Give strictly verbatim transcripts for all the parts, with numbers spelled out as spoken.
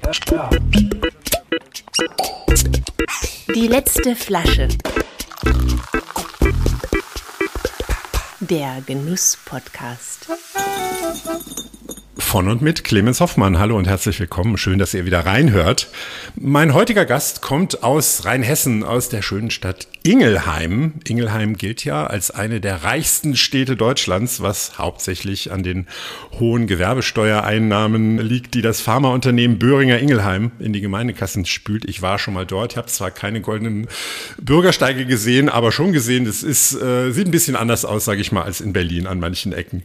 Die letzte Flasche. Der Genuss-Podcast. Von und mit Clemens Hoffmann. Hallo und herzlich willkommen. Schön, dass ihr wieder reinhört. Mein heutiger Gast kommt aus Rheinhessen, aus der schönen Stadt Ingelheim. Ingelheim gilt ja als eine der reichsten Städte Deutschlands, was hauptsächlich an den hohen Gewerbesteuereinnahmen liegt, die das Pharmaunternehmen Boehringer Ingelheim in die Gemeindekassen spült. Ich war schon mal dort. Ich habe zwar keine goldenen Bürgersteige gesehen, aber schon gesehen, das ist, äh, sieht ein bisschen anders aus, sage ich mal, als in Berlin an manchen Ecken.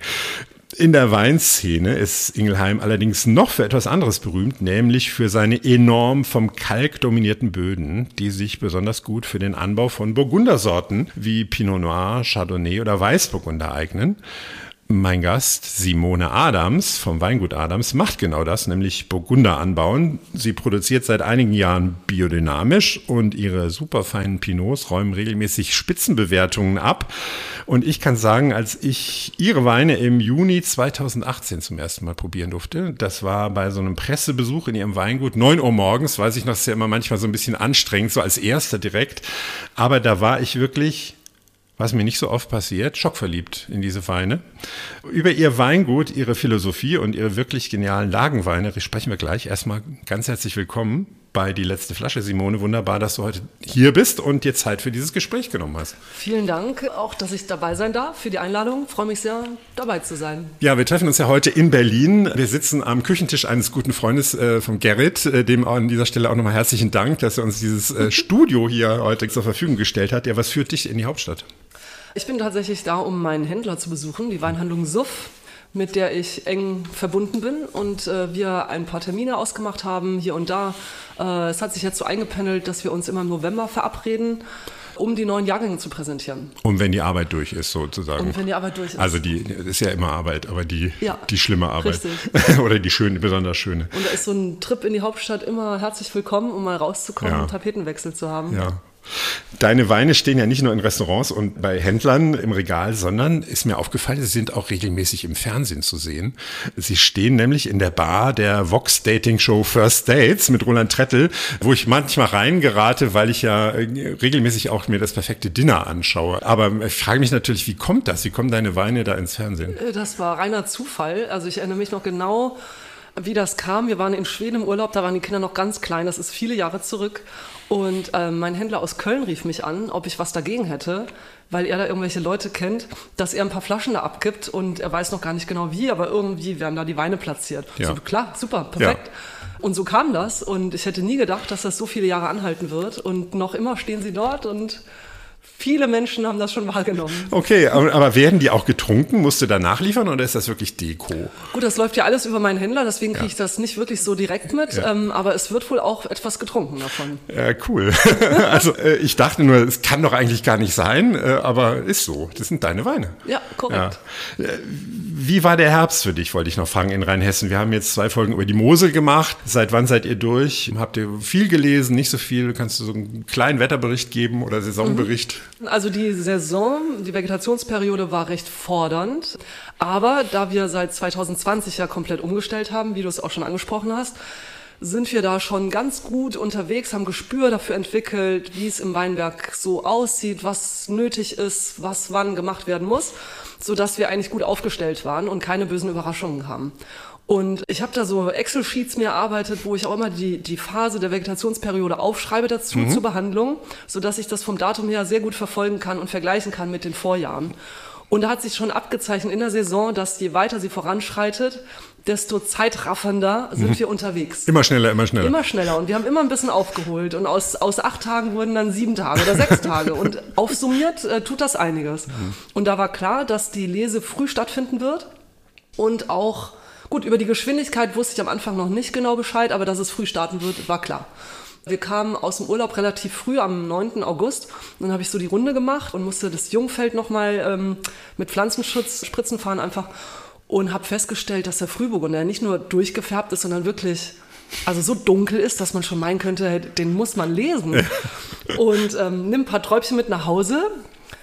In der Weinszene ist Ingelheim allerdings noch für etwas anderes berühmt, nämlich für seine enorm vom Kalk dominierten Böden, die sich besonders gut für den Anbau von Burgundersorten wie Pinot Noir, Chardonnay oder Weißburgunder eignen. Mein Gast, Simone Adams vom Weingut Adams, macht genau das, nämlich Burgunder anbauen. Sie produziert seit einigen Jahren biodynamisch und ihre superfeinen Pinots räumen regelmäßig Spitzenbewertungen ab. Und ich kann sagen, als ich ihre Weine im Juni zweitausendachtzehn zum ersten Mal probieren durfte, das war bei so einem Pressebesuch in ihrem Weingut, neun Uhr morgens, weiß ich noch, ist ja immer manchmal so ein bisschen anstrengend, so als Erster direkt. Aber da war ich wirklich, was mir nicht so oft passiert, schockverliebt in diese Weine. Über ihr Weingut, ihre Philosophie und ihre wirklich genialen Lagenweine sprechen wir gleich. Erstmal ganz herzlich willkommen bei Die letzte Flasche, Simone. Wunderbar, dass du heute hier bist und dir Zeit für dieses Gespräch genommen hast. Vielen Dank, auch dass ich dabei sein darf, für die Einladung. Ich freue mich sehr, dabei zu sein. Ja, wir treffen uns ja heute in Berlin. Wir sitzen am Küchentisch eines guten Freundes äh, von Gerrit, äh, dem an dieser Stelle auch nochmal herzlichen Dank, dass er uns dieses äh, Studio hier heute zur Verfügung gestellt hat. Ja, was führt dich in die Hauptstadt? Ich bin tatsächlich da, um meinen Händler zu besuchen, die Weinhandlung Suff, mit der ich eng verbunden bin und äh, wir ein paar Termine ausgemacht haben, hier und da. Äh, es hat sich jetzt so eingependelt, dass wir uns immer im November verabreden, um die neuen Jahrgänge zu präsentieren. Und wenn die Arbeit durch ist, sozusagen. Und wenn die Arbeit durch ist. Also die ist ja immer Arbeit, aber die, ja, die schlimme Arbeit. Richtig. Oder die schöne, besonders schöne. Und da ist so ein Trip in die Hauptstadt immer herzlich willkommen, um mal rauszukommen, ja. und Tapetenwechsel zu haben. Ja. Deine Weine stehen ja nicht nur in Restaurants und bei Händlern im Regal, sondern ist mir aufgefallen, sie sind auch regelmäßig im Fernsehen zu sehen. Sie stehen nämlich in der Bar der Vox-Dating-Show First Dates mit Roland Trettel, wo ich manchmal reingerate, weil ich ja regelmäßig auch mir das perfekte Dinner anschaue. Aber ich frage mich natürlich, wie kommt das? Wie kommen deine Weine da ins Fernsehen? Das war reiner Zufall. Also ich erinnere mich noch genau, wie das kam. Wir waren in Schweden im Urlaub, da waren die Kinder noch ganz klein, das ist viele Jahre zurück. Und äh, mein Händler aus Köln rief mich an, ob ich was dagegen hätte, weil er da irgendwelche Leute kennt, dass er ein paar Flaschen da abgibt und er weiß noch gar nicht genau wie, aber irgendwie werden da die Weine platziert. Ja. So, klar, super, perfekt. Ja. Und so kam das und ich hätte nie gedacht, dass das so viele Jahre anhalten wird und noch immer stehen sie dort und viele Menschen haben das schon wahrgenommen. Okay, aber, aber werden die auch getrunken? Musst du da nachliefern oder ist das wirklich Deko? Gut, das läuft ja alles über meinen Händler, deswegen kriege ja. ich das nicht wirklich so direkt mit, ja. ähm, aber es wird wohl auch etwas getrunken davon. Ja, cool. Also äh, ich dachte nur, es kann doch eigentlich gar nicht sein, äh, aber ist so. Das sind deine Weine. Ja, korrekt. Ja. Wie war der Herbst für dich, wollte ich noch fragen, in Rheinhessen? Wir haben jetzt zwei Folgen über die Mosel gemacht. Seit wann seid ihr durch? Habt ihr viel gelesen, nicht so viel? Kannst du so einen kleinen Wetterbericht geben oder Saisonbericht? Also die Saison, die Vegetationsperiode war recht fordernd, aber da wir seit zwanzig zwanzig ja komplett umgestellt haben, wie du es auch schon angesprochen hast, sind wir da schon ganz gut unterwegs, haben Gespür dafür entwickelt, wie es im Weinberg so aussieht, was nötig ist, was wann gemacht werden muss, sodass wir eigentlich gut aufgestellt waren und keine bösen Überraschungen haben. Und ich habe da so Excel-Sheets mir erarbeitet, wo ich auch immer die, die Phase der Vegetationsperiode aufschreibe dazu, mhm. zur Behandlung, sodass ich das vom Datum her sehr gut verfolgen kann und vergleichen kann mit den Vorjahren. Und da hat sich schon abgezeichnet in der Saison, dass je weiter sie voranschreitet, desto zeitraffender sind mhm. wir unterwegs. Immer schneller, immer schneller. Immer schneller. Und wir haben immer ein bisschen aufgeholt. Und aus, aus acht Tagen wurden dann sieben Tage oder sechs Tage. Und aufsummiert äh, tut das einiges. Mhm. Und da war klar, dass die Lese früh stattfinden wird. Und auch, gut, über die Geschwindigkeit wusste ich am Anfang noch nicht genau Bescheid, aber dass es früh starten wird, war klar. Wir kamen aus dem Urlaub relativ früh, am neunten August. Und dann habe ich so die Runde gemacht und musste das Jungfeld nochmal ähm, mit Pflanzenschutz spritzen fahren einfach. Und habe festgestellt, dass der Frühburgunder nicht nur durchgefärbt ist, sondern wirklich also so dunkel ist, dass man schon meinen könnte, den muss man lesen. Und ähm, nimm ein paar Träubchen mit nach Hause.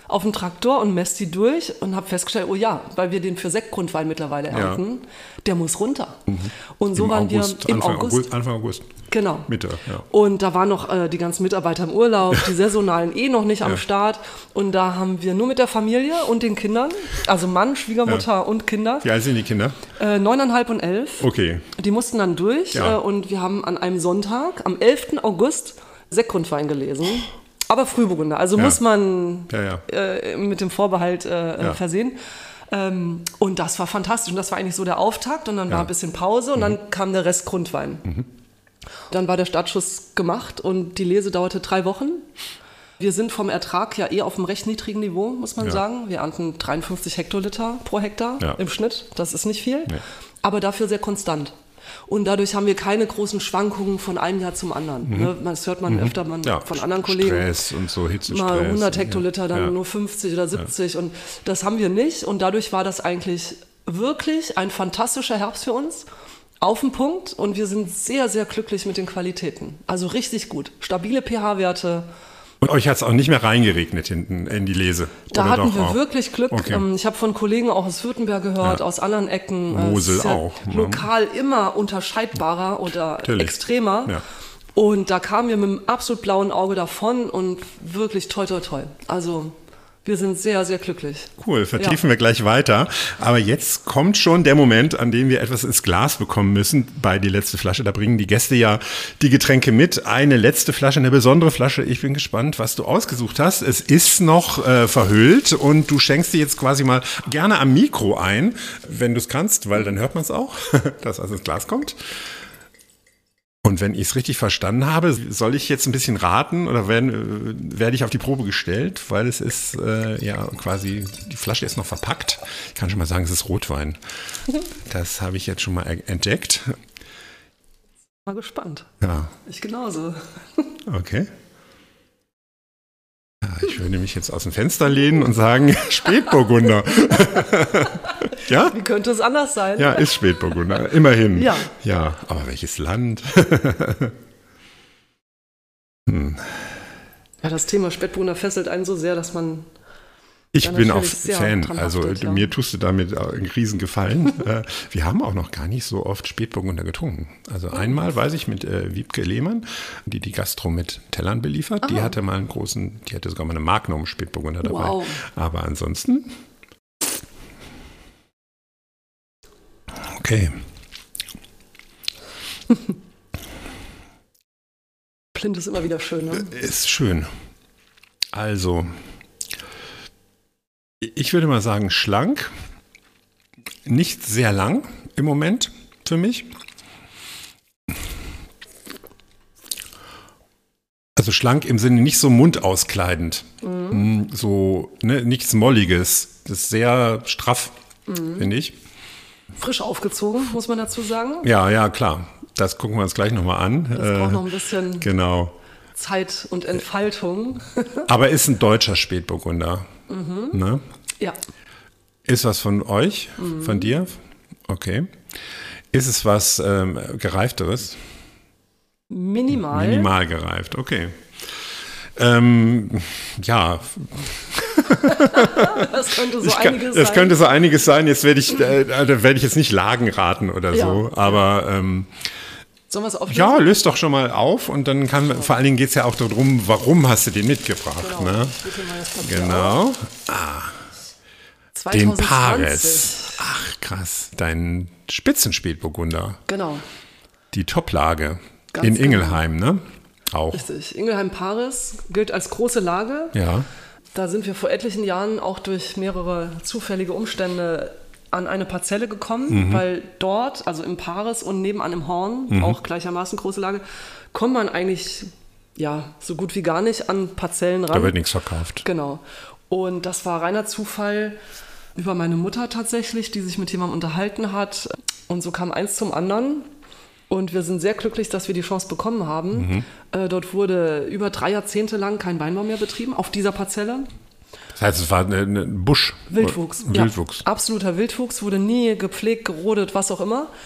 auf den Traktor und messe die durch und habe festgestellt, oh ja, weil wir den für Sektgrundwein mittlerweile ernten, ja. der muss runter. Mhm. Und so Im waren August, wir im Anfang August. August. Anfang August. Genau. Mitte, ja. Und da waren noch äh, die ganzen Mitarbeiter im Urlaub, die Saisonalen eh noch nicht am ja. Start. Und da haben wir nur mit der Familie und den Kindern, also Mann, Schwiegermutter ja. und Kinder. Wie alt sind die Kinder? Äh, neuneinhalb und elf. Okay. Die mussten dann durch ja. äh, und wir haben an einem Sonntag, am elften August, Sektgrundwein gelesen. Aber Frühburgunder, also ja. muss man ja, ja. Äh, mit dem Vorbehalt äh, ja. versehen. Ähm, und das war fantastisch. Und das war eigentlich so der Auftakt. Und dann ja. war ein bisschen Pause und mhm. dann kam der Rest Grundwein. Mhm. Dann war der Startschuss gemacht und die Lese dauerte drei Wochen. Wir sind vom Ertrag ja eh auf einem recht niedrigen Niveau, muss man ja. sagen. Wir ernten dreiundfünfzig Hektoliter pro Hektar ja. im Schnitt. Das ist nicht viel, nee. aber dafür sehr konstant. Und dadurch haben wir keine großen Schwankungen von einem Jahr zum anderen. Mhm. Ne, das hört man mhm. öfter man ja. von anderen Kollegen. Stress und so, Hitzestress. Mal hundert Hektoliter, dann ja. nur fünfzig oder siebzig. Ja. Und das haben wir nicht. Und dadurch war das eigentlich wirklich ein fantastischer Herbst für uns. Auf den Punkt. Und wir sind sehr, sehr glücklich mit den Qualitäten. Also richtig gut. Stabile pH-Werte. Und euch hat es auch nicht mehr reingeregnet hinten in die Lese? Da Oder hatten doch wir auch? wirklich Glück. Okay. Ich habe von Kollegen auch aus Württemberg gehört, ja. aus anderen Ecken. Mosel ja auch. Lokal immer unterscheidbarer oder Natürlich. extremer. Ja. Und da kamen wir mit einem absolut blauen Auge davon und wirklich toi, toi, toi. Also wir sind sehr, sehr glücklich. Cool, vertiefen ja. wir gleich weiter. Aber jetzt kommt schon der Moment, an dem wir etwas ins Glas bekommen müssen bei Die letzte Flasche. Da bringen die Gäste ja die Getränke mit. Eine letzte Flasche, eine besondere Flasche. Ich bin gespannt, was du ausgesucht hast. Es ist noch äh, verhüllt und du schenkst dir jetzt quasi mal gerne am Mikro ein, wenn du es kannst, weil dann hört man es auch, dass also ins Glas kommt. Und wenn ich es richtig verstanden habe, soll ich jetzt ein bisschen raten oder werden, werde ich auf die Probe gestellt, weil es ist äh, ja quasi, die Flasche ist noch verpackt. Ich kann schon mal sagen, es ist Rotwein. Das habe ich jetzt schon mal entdeckt. Mal gespannt. Ja. Ich genauso. Okay. Ja, ich würde mich jetzt aus dem Fenster lehnen und sagen, Spätburgunder. Ja? Wie könnte es anders sein? Ja, ist Spätburgunder, immerhin. Ja. Ja, aber welches Land? hm. Ja, das Thema Spätburgunder fesselt einen so sehr, dass man Ich bin auch Fan, also haftet, ja. mir tust du damit einen riesen Gefallen. Wir haben auch noch gar nicht so oft Spätburgunder getrunken. Also einmal, weiß ich, mit äh, Wiebke Lehmann, die die Gastro mit Tellern beliefert. Ah. Die hatte mal einen großen, die hatte sogar mal eine Magnum Spätburgunder dabei. Wow. Aber ansonsten... Okay. Blind ist immer wieder schön, ne? Ist schön. Also... Ich würde mal sagen, schlank, nicht sehr lang im Moment für mich. Also schlank im Sinne nicht so mundauskleidend, mhm. so ne, nichts Molliges. Das ist sehr straff, mhm. finde ich. Frisch aufgezogen, muss man dazu sagen. Ja, ja, klar. Das gucken wir uns gleich nochmal an. Das äh, braucht noch ein bisschen genau. Zeit und Entfaltung. Aber ist ein deutscher Spätburgunder. Mhm. Ne? Ja. Ist was von euch, mhm. von dir? Okay. Ist es was ähm, Gereifteres? Minimal. Minimal gereift, okay. Ähm, ja. Das könnte so ich kann, einiges das sein. könnte so einiges sein. Jetzt werde ich, äh, da werde ich jetzt nicht Lagen raten oder ja. so, aber ähm, sollen wir es auflösen? Ja, löst doch schon mal auf und dann kann, genau. vor allen Dingen geht es ja auch darum, warum hast du den mitgebracht. Genau, ne? Genau. Ah. Den Paris. Ach, krass. Dein Spitzenspätburgunder. Genau. Die Toplage Ganz in genau. Ingelheim, ne? Auch. Richtig. Ingelheim Paris gilt als große Lage. Ja. Da sind wir vor etlichen Jahren auch durch mehrere zufällige Umstände an eine Parzelle gekommen, mhm. weil dort, also im Paris und nebenan im Horn, mhm. auch gleichermaßen große Lage, kommt man eigentlich ja so gut wie gar nicht an Parzellen ran. Da wird nichts verkauft. Genau. Und das war reiner Zufall über meine Mutter tatsächlich, die sich mit jemandem unterhalten hat. Und so kam eins zum anderen. Und wir sind sehr glücklich, dass wir die Chance bekommen haben. Mhm. Äh, dort wurde über drei Jahrzehnte lang kein Weinbau mehr betrieben, auf dieser Parzelle. Das heißt, es war ein Busch? Wildwuchs. Wildwuchs. Ja, absoluter Wildwuchs, wurde nie gepflegt, gerodet, was auch immer.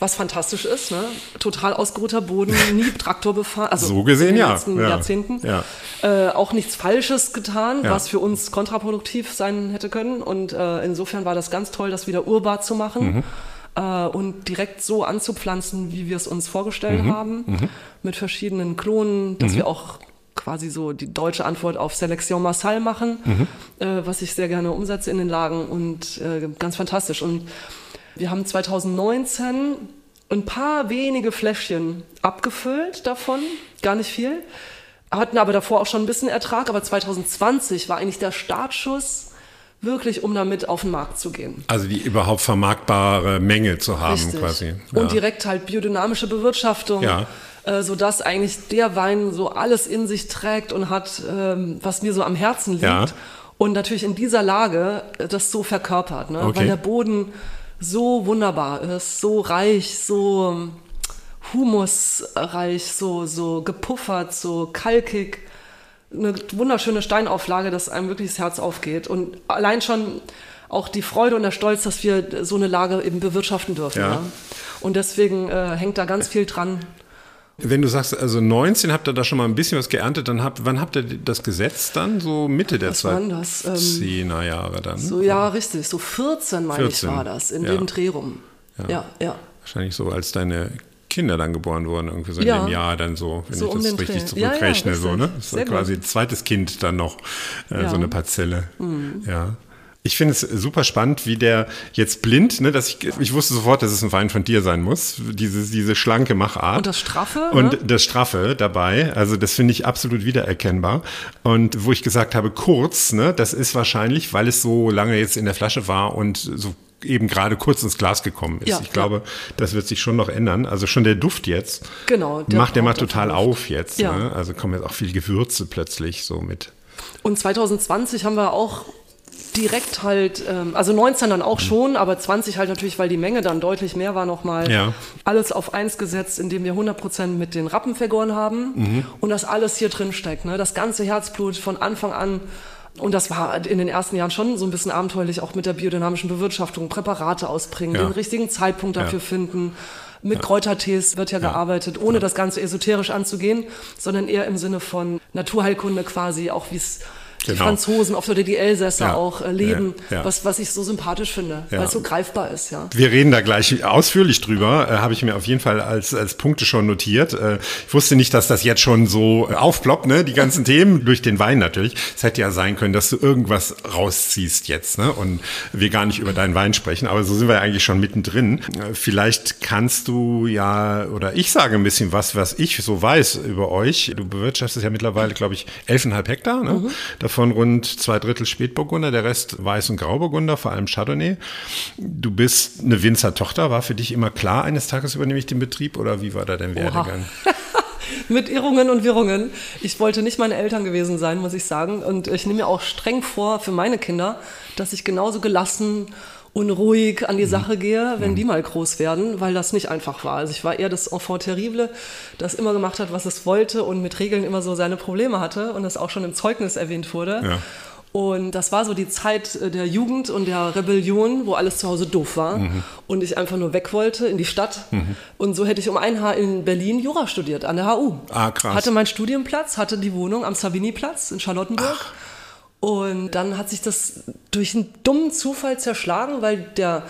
was fantastisch ist, ne? Total ausgeruhter Boden, nie Traktor befahren. Also so gesehen, in den ja. letzten ja. Jahrzehnten. Ja. Äh, auch nichts Falsches getan, Ja. was für uns kontraproduktiv sein hätte können. Und äh, insofern war das ganz toll, das wieder urbar zu machen. Mhm. Und direkt so anzupflanzen, wie wir es uns vorgestellt mhm. haben, mhm. mit verschiedenen Klonen, dass mhm. wir auch quasi so die deutsche Antwort auf Selection Massal machen, mhm. äh, was ich sehr gerne umsetze in den Lagen und äh, ganz fantastisch. Und wir haben zwanzig neunzehn ein paar wenige Fläschchen abgefüllt davon, gar nicht viel, hatten aber davor auch schon ein bisschen Ertrag, aber zwanzig zwanzig war eigentlich der Startschuss, wirklich, um damit auf den Markt zu gehen. Also die überhaupt vermarktbare Menge zu haben. Richtig. Quasi. Ja. Und direkt halt biodynamische Bewirtschaftung, ja. äh, sodass eigentlich der Wein so alles in sich trägt und hat, ähm, was mir so am Herzen liegt. Ja. Und natürlich in dieser Lage äh, das so verkörpert, ne? Okay. Weil der Boden so wunderbar ist, so reich, so humusreich, so, so gepuffert, so kalkig. Eine wunderschöne Steinauflage, dass einem wirklich das Herz aufgeht. Und allein schon auch die Freude und der Stolz, dass wir so eine Lage eben bewirtschaften dürfen. Ja. Ja. Und deswegen äh, hängt da ganz viel dran. Wenn du sagst, also neunzehn habt ihr da schon mal ein bisschen was geerntet, dann habt, wann habt ihr das gesetzt dann? So Mitte der Was waren das? Ähm, zehner Jahre dann? So, ja, richtig. So vierzehn, meine ich, war das. In ja. dem Dreh rum. Ja. ja, ja. Wahrscheinlich so, als deine Kinder dann geboren wurden, irgendwie so in Ja. dem Jahr dann so, wenn So ich um das den richtig Dreh. Ja, ja, zurückrechne, so, ne? richtig. Das ist Sehr quasi gut. zweites Kind dann noch, äh, Ja. so eine Parzelle. Ja. Ich finde es super spannend, wie der jetzt blind, ne, dass ich, ich wusste sofort, dass es ein Wein von dir sein muss, diese, diese schlanke Machart. Und das Straffe. Und ne? das Straffe dabei, also das finde ich absolut wiedererkennbar. Und wo ich gesagt habe, kurz, ne, das ist wahrscheinlich, weil es so lange jetzt in der Flasche war und so eben gerade kurz ins Glas gekommen ist. Ja, ich glaube, ja. das wird sich schon noch ändern. Also schon der Duft jetzt, Genau, der macht der mal braucht total einfach Luft. auf jetzt. Ja. Ne? Also kommen jetzt auch viel Gewürze plötzlich so mit. Und zwanzig zwanzig haben wir auch direkt halt, ähm, also neunzehn dann auch schon, aber zwanzig halt natürlich, weil die Menge dann deutlich mehr war, nochmal Ja. alles auf eins gesetzt, indem wir hundert Prozent mit den Rappen vergoren haben Mhm. und das alles hier drin steckt, ne? Das ganze Herzblut von Anfang an. Und das war in den ersten Jahren schon so ein bisschen abenteuerlich, auch mit der biodynamischen Bewirtschaftung, Präparate ausbringen, Ja. den richtigen Zeitpunkt dafür Ja. finden. Mit Kräutertees wird ja, Ja. gearbeitet, ohne das Ganze esoterisch anzugehen, sondern eher im Sinne von Naturheilkunde quasi, auch wie es die Genau. Franzosen oft oder die Elsässer Ja. auch äh, leben, Ja. Ja. Was, was ich so sympathisch finde, Ja. weil es so greifbar ist. Ja. Wir reden da gleich ausführlich drüber, äh, habe ich mir auf jeden Fall als, als Punkte schon notiert. Äh, ich wusste nicht, dass das jetzt schon so äh, aufploppt, ne? Die ganzen Themen, durch den Wein natürlich. Es hätte ja sein können, dass du irgendwas rausziehst jetzt, ne? Und wir gar nicht über deinen Wein sprechen, aber so sind wir ja eigentlich schon mittendrin. Äh, vielleicht kannst du ja, oder ich sage ein bisschen was, was ich so weiß über euch. Du bewirtschaftest ja mittlerweile, glaube ich, elfeinhalb Hektar, ne? Mhm. Davon rund zwei Drittel Spätburgunder, der Rest Weiß- und Grauburgunder, vor allem Chardonnay. Du bist eine Winzertochter. War für dich immer klar, eines Tages übernehme ich den Betrieb oder wie war da dein Werdegang? Mit Irrungen und Wirrungen. Ich wollte nicht meine Eltern gewesen sein, muss ich sagen. Und ich nehme mir auch streng vor für meine Kinder, dass ich genauso gelassen und ruhig an die Sache gehe, wenn die mal groß werden, weil das nicht einfach war. Also ich war eher das Enfant terrible, das immer gemacht hat, was es wollte und mit Regeln immer so seine Probleme hatte und das auch schon im Zeugnis erwähnt wurde. Ja. Und das war so die Zeit der Jugend und der Rebellion, wo alles zu Hause doof war mhm. und ich einfach nur weg wollte in die Stadt. Mhm. Und so hätte ich um ein Haar in Berlin Jura studiert, an der H U. Ah, krass. Hatte meinen Studienplatz, hatte die Wohnung am Savigny-Platz in Charlottenburg. Ach. Und dann hat sich das durch einen dummen Zufall zerschlagen, weil der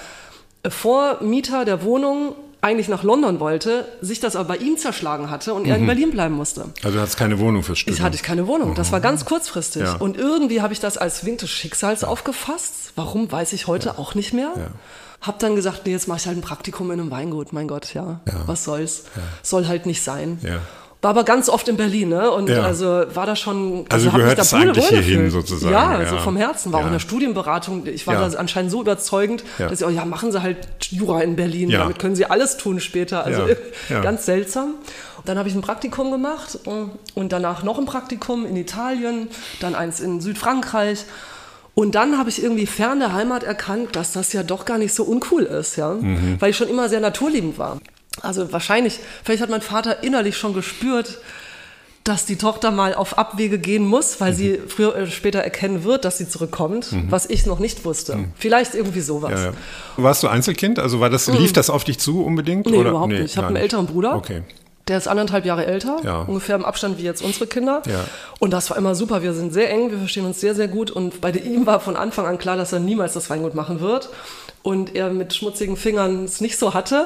Vormieter der Wohnung eigentlich nach London wollte, sich das aber bei ihm zerschlagen hatte und er in Berlin bleiben musste. Also du hattest keine Wohnung fürs Studium? Ich hatte keine Wohnung. Das war ganz kurzfristig. Ja. Und irgendwie habe ich das als Wink des Schicksals aufgefasst. Warum, weiß ich heute ja. auch nicht mehr. Ja. Hab dann gesagt, nee, jetzt mache ich halt ein Praktikum in einem Weingut. Mein Gott, ja, ja. was soll's. Ja. Soll halt nicht sein. Ja. War aber ganz oft in Berlin, ne? Und ja. also war da schon. Also, also gehört es eigentlich hierhin sozusagen. Ja, ja, so vom Herzen. War ja. auch in der Studienberatung. Ich war ja. da anscheinend so überzeugend, ja. dass ich, oh ja, machen Sie halt Jura in Berlin. Ja. Damit können Sie alles tun später. Also ja. Ja. ganz seltsam. Dann habe ich ein Praktikum gemacht und danach noch ein Praktikum in Italien, dann eins in Südfrankreich. Und dann habe ich irgendwie fern der Heimat erkannt, dass das ja doch gar nicht so uncool ist, ja, mhm. weil ich schon immer sehr naturliebend war. Also wahrscheinlich, vielleicht hat mein Vater innerlich schon gespürt, dass die Tochter mal auf Abwege gehen muss, weil mhm. sie früher oder später erkennen wird, dass sie zurückkommt, mhm. was ich noch nicht wusste. Mhm. Vielleicht irgendwie sowas. Ja, ja. Warst du Einzelkind? Also war das, mhm. lief das auf dich zu unbedingt? Nee, oder? überhaupt nee, nicht. Ich habe einen älteren Bruder. Okay. Der ist anderthalb Jahre älter, ja. ungefähr im Abstand wie jetzt unsere Kinder. Ja. Und das war immer super. Wir sind sehr eng, wir verstehen uns sehr, sehr gut. Und bei ihm war von Anfang an klar, dass er niemals das Weingut machen wird. Und er mit schmutzigen Fingern es nicht so hatte.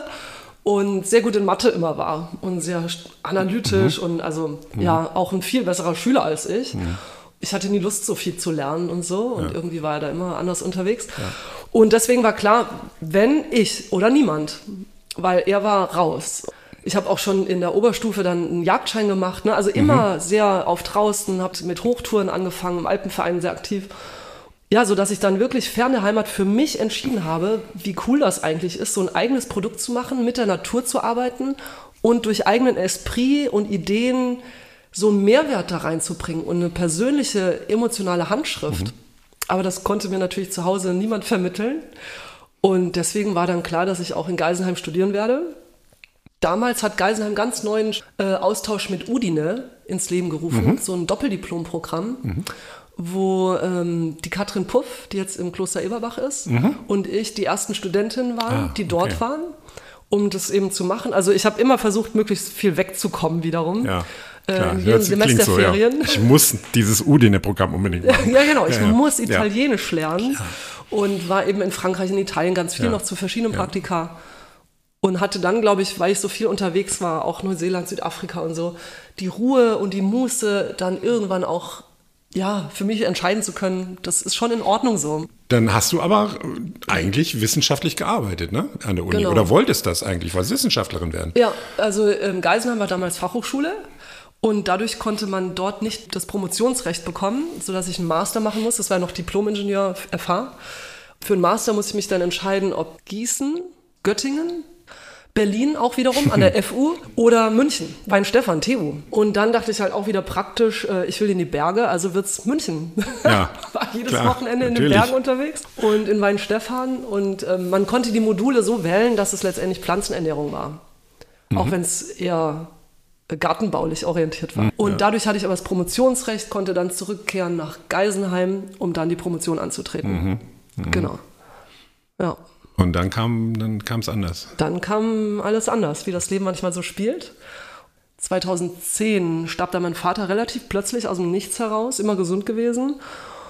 Und sehr gut in Mathe immer war und sehr analytisch mhm. und also mhm. ja auch ein viel besserer Schüler als ich. Mhm. Ich hatte nie Lust, so viel zu lernen und so und ja. irgendwie war er da immer anders unterwegs. Ja. Und deswegen war klar, wenn ich oder niemand, weil er war raus. Ich habe auch schon in der Oberstufe dann einen Jagdschein gemacht, ne? Also immer mhm. sehr auf draußen, habe mit Hochtouren angefangen, im Alpenverein sehr aktiv. Ja, so dass ich dann wirklich fern der Heimat für mich entschieden habe, wie cool das eigentlich ist, so ein eigenes Produkt zu machen, mit der Natur zu arbeiten und durch eigenen Esprit und Ideen so einen Mehrwert da reinzubringen und eine persönliche, emotionale Handschrift. Mhm. Aber das konnte mir natürlich zu Hause niemand vermitteln. Und deswegen war dann klar, dass ich auch in Geisenheim studieren werde. Damals hat Geisenheim ganz neuen äh, Austausch mit Udine ins Leben gerufen, mhm. so ein Doppeldiplom-Programm. Mhm. wo ähm, die Katrin Puff, die jetzt im Kloster Eberbach ist, mhm. und ich die ersten Studentinnen waren, ah, die dort okay. waren, um das eben zu machen. Also ich habe immer versucht, möglichst viel wegzukommen wiederum. Ja, klar. Äh, jeden Semesterferien. So, ja. Ich muss dieses Udine-Programm unbedingt machen. Ja, genau. Ich ja, ja. muss Italienisch ja. lernen ja. und war eben in Frankreich, in Italien ganz viel ja. noch zu verschiedenen ja. Praktika. Und hatte dann, glaube ich, weil ich so viel unterwegs war, auch Neuseeland, Südafrika und so, die Ruhe und die Muße, dann irgendwann auch ja, für mich entscheiden zu können, das ist schon in Ordnung so. Dann hast du aber eigentlich wissenschaftlich gearbeitet, ne, an der Uni. Genau. Oder wolltest das eigentlich, wolltest Wissenschaftlerin werden? Ja, also ähm, Geisenheim war damals Fachhochschule und dadurch konnte man dort nicht das Promotionsrecht bekommen, sodass ich einen Master machen muss. Das war noch Diplom-Ingenieur F H. Für einen Master musste ich mich dann entscheiden, ob Gießen, Göttingen, Berlin auch wiederum an der F U oder München, Weinstefan, T U. Und dann dachte ich halt auch wieder praktisch, äh, ich will in die Berge, also wird's München. Ja, war jedes klar, Wochenende in natürlich. Den Bergen unterwegs und in Weinstefan. Und äh, man konnte die Module so wählen, dass es letztendlich Pflanzenernährung war. Mhm. Auch wenn es eher gartenbaulich orientiert war. Mhm, und ja. dadurch hatte ich aber das Promotionsrecht, konnte dann zurückkehren nach Geisenheim, um dann die Promotion anzutreten. Mhm. Mhm. Genau. Ja. Und dann kam dann kam es anders. Dann kam alles anders, wie das Leben manchmal so spielt. zweitausendzehn starb dann mein Vater relativ plötzlich aus dem Nichts heraus, immer gesund gewesen.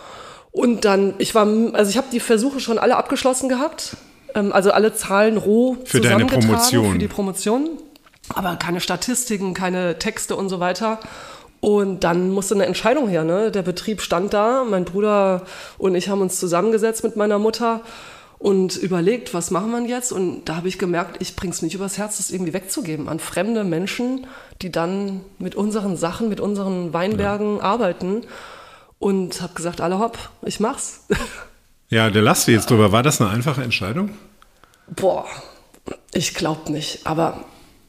Und dann, ich war, also ich habe die Versuche schon alle abgeschlossen gehabt, also alle Zahlen roh für deine Promotion, für die Promotion, aber keine Statistiken, keine Texte und so weiter. Und dann musste eine Entscheidung her, ne? Der Betrieb stand da, mein Bruder und ich haben uns zusammengesetzt mit meiner Mutter und überlegt, was machen wir jetzt? Und da habe ich gemerkt, ich bringe es nicht übers Herz, das irgendwie wegzugeben an fremde Menschen, die dann mit unseren Sachen, mit unseren Weinbergen ja. arbeiten. Und habe gesagt, alle hopp, ich mach's. Ja, da lasst du jetzt drüber. War das eine einfache Entscheidung? Boah, ich glaube nicht. Aber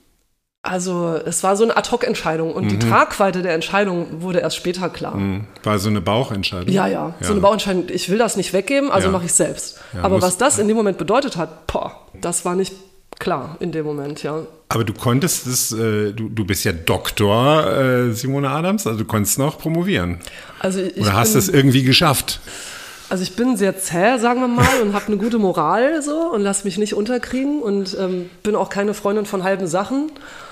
also es war so eine Ad-Hoc-Entscheidung und mhm. die Tragweite der Entscheidung wurde erst später klar. Mhm. War so eine Bauchentscheidung? Ja, ja, ja, so eine Bauchentscheidung. Ich will das nicht weggeben, also ja. mache ich es selbst. Ja, aber was das in dem Moment bedeutet hat, boah, das war nicht klar in dem Moment, ja. Aber du konntest es, äh, du, du bist ja Doktor, äh, Simone Adams, also du konntest noch promovieren. Also ich Oder hast du es irgendwie geschafft? Also ich bin sehr zäh, sagen wir mal, und habe eine gute Moral so und lasse mich nicht unterkriegen und ähm, bin auch keine Freundin von halben Sachen.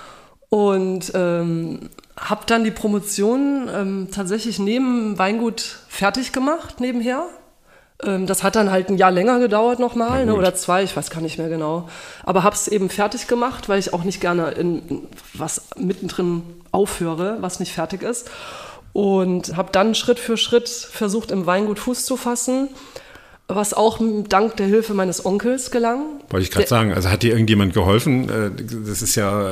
Und ähm, habe dann die Promotion ähm, tatsächlich neben Weingut fertig gemacht, nebenher. Ähm, das hat dann halt ein Jahr länger gedauert nochmal, ne, oder zwei, ich weiß gar nicht mehr genau. Aber habe es eben fertig gemacht, weil ich auch nicht gerne in, in was mittendrin aufhöre, was nicht fertig ist. Und habe dann Schritt für Schritt versucht, im Weingut Fuß zu fassen, was auch dank der Hilfe meines Onkels gelang. Wollte ich gerade sagen, also hat dir irgendjemand geholfen? Das ist ja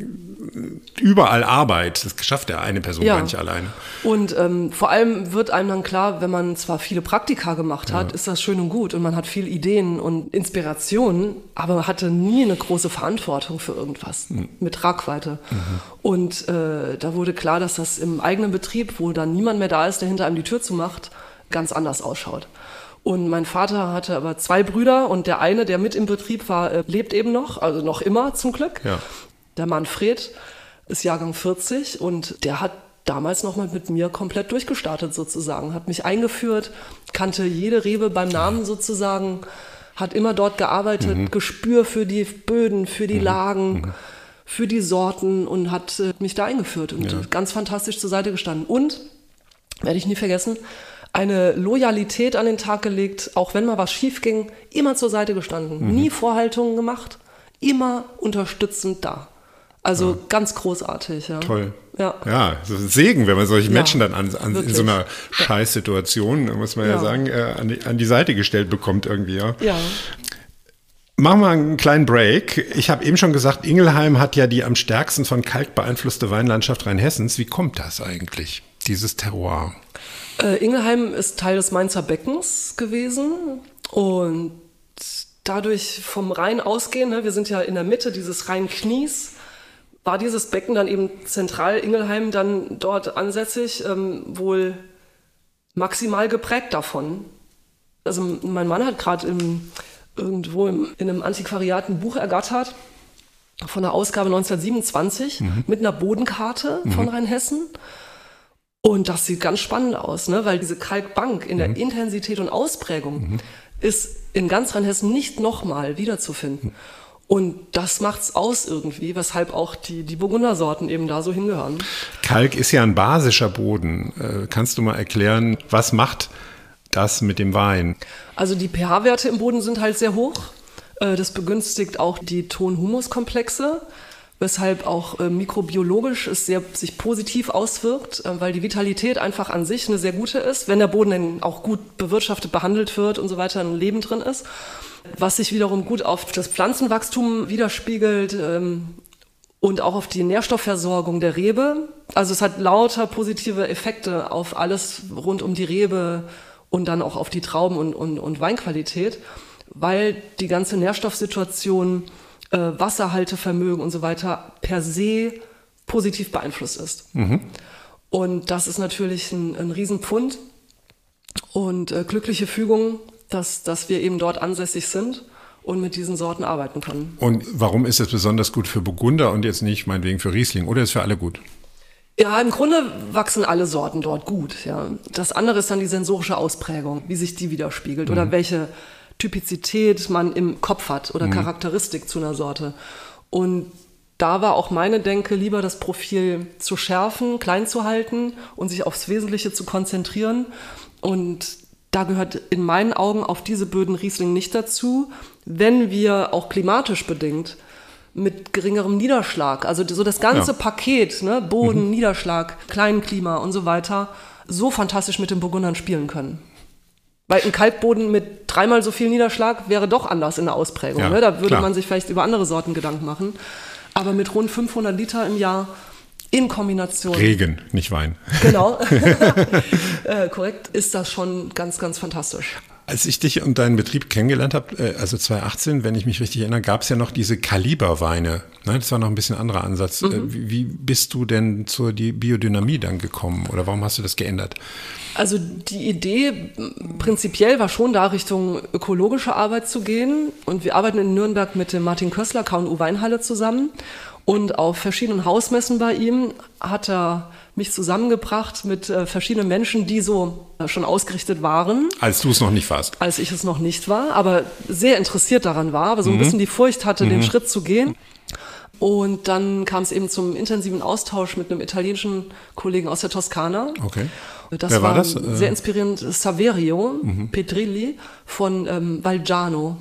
überall Arbeit, das schafft ja eine Person ja. gar nicht alleine. Und ähm, vor allem wird einem dann klar, wenn man zwar viele Praktika gemacht hat, ja. ist das schön und gut und man hat viel Ideen und Inspirationen, aber man hatte nie eine große Verantwortung für irgendwas mhm. mit Tragweite. Mhm. Und äh, da wurde klar, dass das im eigenen Betrieb, wo dann niemand mehr da ist, der hinter einem die Tür zumacht, ganz anders ausschaut. Und mein Vater hatte aber zwei Brüder und der eine, der mit im Betrieb war, lebt eben noch, also noch immer zum Glück. Ja. Der Manfred ist Jahrgang vierzig und der hat damals nochmal mit mir komplett durchgestartet sozusagen, hat mich eingeführt, kannte jede Rebe beim Namen sozusagen, hat immer dort gearbeitet, mhm. Gespür für die Böden, für die mhm. Lagen, mhm. für die Sorten und hat äh, mich da eingeführt und ja. ganz fantastisch zur Seite gestanden. Und, werde ich nie vergessen, eine Loyalität an den Tag gelegt, auch wenn mal was schief ging, immer zur Seite gestanden, mhm. nie Vorhaltungen gemacht, immer unterstützend da. Also ja. ganz großartig. Ja. Toll. Ja, ja, so ein Segen, wenn man solche ja, Menschen dann an, an, in so einer Scheißsituation, muss man ja, ja sagen, äh, an, die, an die Seite gestellt bekommt irgendwie. Ja. ja. Machen wir einen kleinen Break. Ich habe eben schon gesagt, Ingelheim hat ja die am stärksten von Kalk beeinflusste Weinlandschaft Rheinhessens. Wie kommt das eigentlich, dieses Terroir? Äh, Ingelheim ist Teil des Mainzer Beckens gewesen und dadurch vom Rhein ausgehend, ne, wir sind ja in der Mitte dieses Rheinknies, war dieses Becken dann eben zentral, Ingelheim dann dort ansässig, ähm, wohl maximal geprägt davon. Also mein Mann hat gerade irgendwo im, in einem Antiquariat ein Buch ergattert von der Ausgabe neunzehnhundertsiebenundzwanzig mhm. mit einer Bodenkarte mhm. von Rheinhessen. Und das sieht ganz spannend aus, ne? Weil diese Kalkbank in der mhm. Intensität und Ausprägung mhm. ist in ganz Rheinhessen nicht nochmal wiederzufinden. Mhm. Und das macht's aus irgendwie, weshalb auch die, die Burgundersorten eben da so hingehören. Kalk ist ja ein basischer Boden. Äh, kannst du mal erklären, was macht das mit dem Wein? Also die pH-Werte im Boden sind halt sehr hoch. Äh, das begünstigt auch die Ton-Humus-Komplexe, weshalb auch äh, mikrobiologisch es sehr sich positiv auswirkt, äh, weil die Vitalität einfach an sich eine sehr gute ist, wenn der Boden dann auch gut bewirtschaftet, behandelt wird und so weiter, ein Leben drin ist. Was sich wiederum gut auf das Pflanzenwachstum widerspiegelt ähm, und auch auf die Nährstoffversorgung der Rebe. Also es hat lauter positive Effekte auf alles rund um die Rebe und dann auch auf die Trauben und, und, und Weinqualität, weil die ganze Nährstoffsituation, äh, Wasserhaltevermögen und so weiter per se positiv beeinflusst ist. Mhm. Und das ist natürlich ein, ein Riesenpfund und äh, glückliche Fügung, dass, dass wir eben dort ansässig sind und mit diesen Sorten arbeiten können. Und warum ist es besonders gut für Burgunder und jetzt nicht meinetwegen für Riesling? Oder ist für alle gut? Ja, im Grunde wachsen alle Sorten dort gut. Ja. Das andere ist dann die sensorische Ausprägung, wie sich die widerspiegelt mhm. oder welche Typizität man im Kopf hat oder mhm. Charakteristik zu einer Sorte. Und da war auch meine Denke, lieber das Profil zu schärfen, klein zu halten und sich aufs Wesentliche zu konzentrieren. Und da gehört in meinen Augen auf diese Böden Riesling nicht dazu, wenn wir auch klimatisch bedingt mit geringerem Niederschlag, also so das ganze ja. Paket, ne, Boden, mhm. Niederschlag, Kleinklima und so weiter, so fantastisch mit den Burgundern spielen können. Weil ein Kalkboden mit dreimal so viel Niederschlag wäre doch anders in der Ausprägung. Ja, ne? Da würde klar. man sich vielleicht über andere Sorten Gedanken machen. Aber mit rund fünfhundert Liter im Jahr in Kombination. Regen, nicht Wein. Genau. äh, korrekt, ist das schon ganz, ganz fantastisch. Als ich dich und deinen Betrieb kennengelernt habe, also zweitausendachtzehn, wenn ich mich richtig erinnere, gab es ja noch diese Kaliberweine. Das war noch ein bisschen anderer Ansatz. Mhm. Wie, wie bist du denn zur die Biodynamie dann gekommen oder warum hast du das geändert? Also die Idee prinzipiell war schon da, Richtung ökologische Arbeit zu gehen. Und wir arbeiten in Nürnberg mit dem Martin Kössler, K und U Weinhalle zusammen. Und auf verschiedenen Hausmessen bei ihm hat er mich zusammengebracht mit äh, verschiedenen Menschen, die so äh, schon ausgerichtet waren. Als du es noch nicht warst. Als ich es noch nicht war, aber sehr interessiert daran war, aber so ein mhm. bisschen die Furcht hatte, mhm. den Schritt zu gehen. Und dann kam es eben zum intensiven Austausch mit einem italienischen Kollegen aus der Toskana. Okay. Das Wer war, war das? Sehr inspirierend. Saverio mhm. Petrilli von ähm, Valgiano.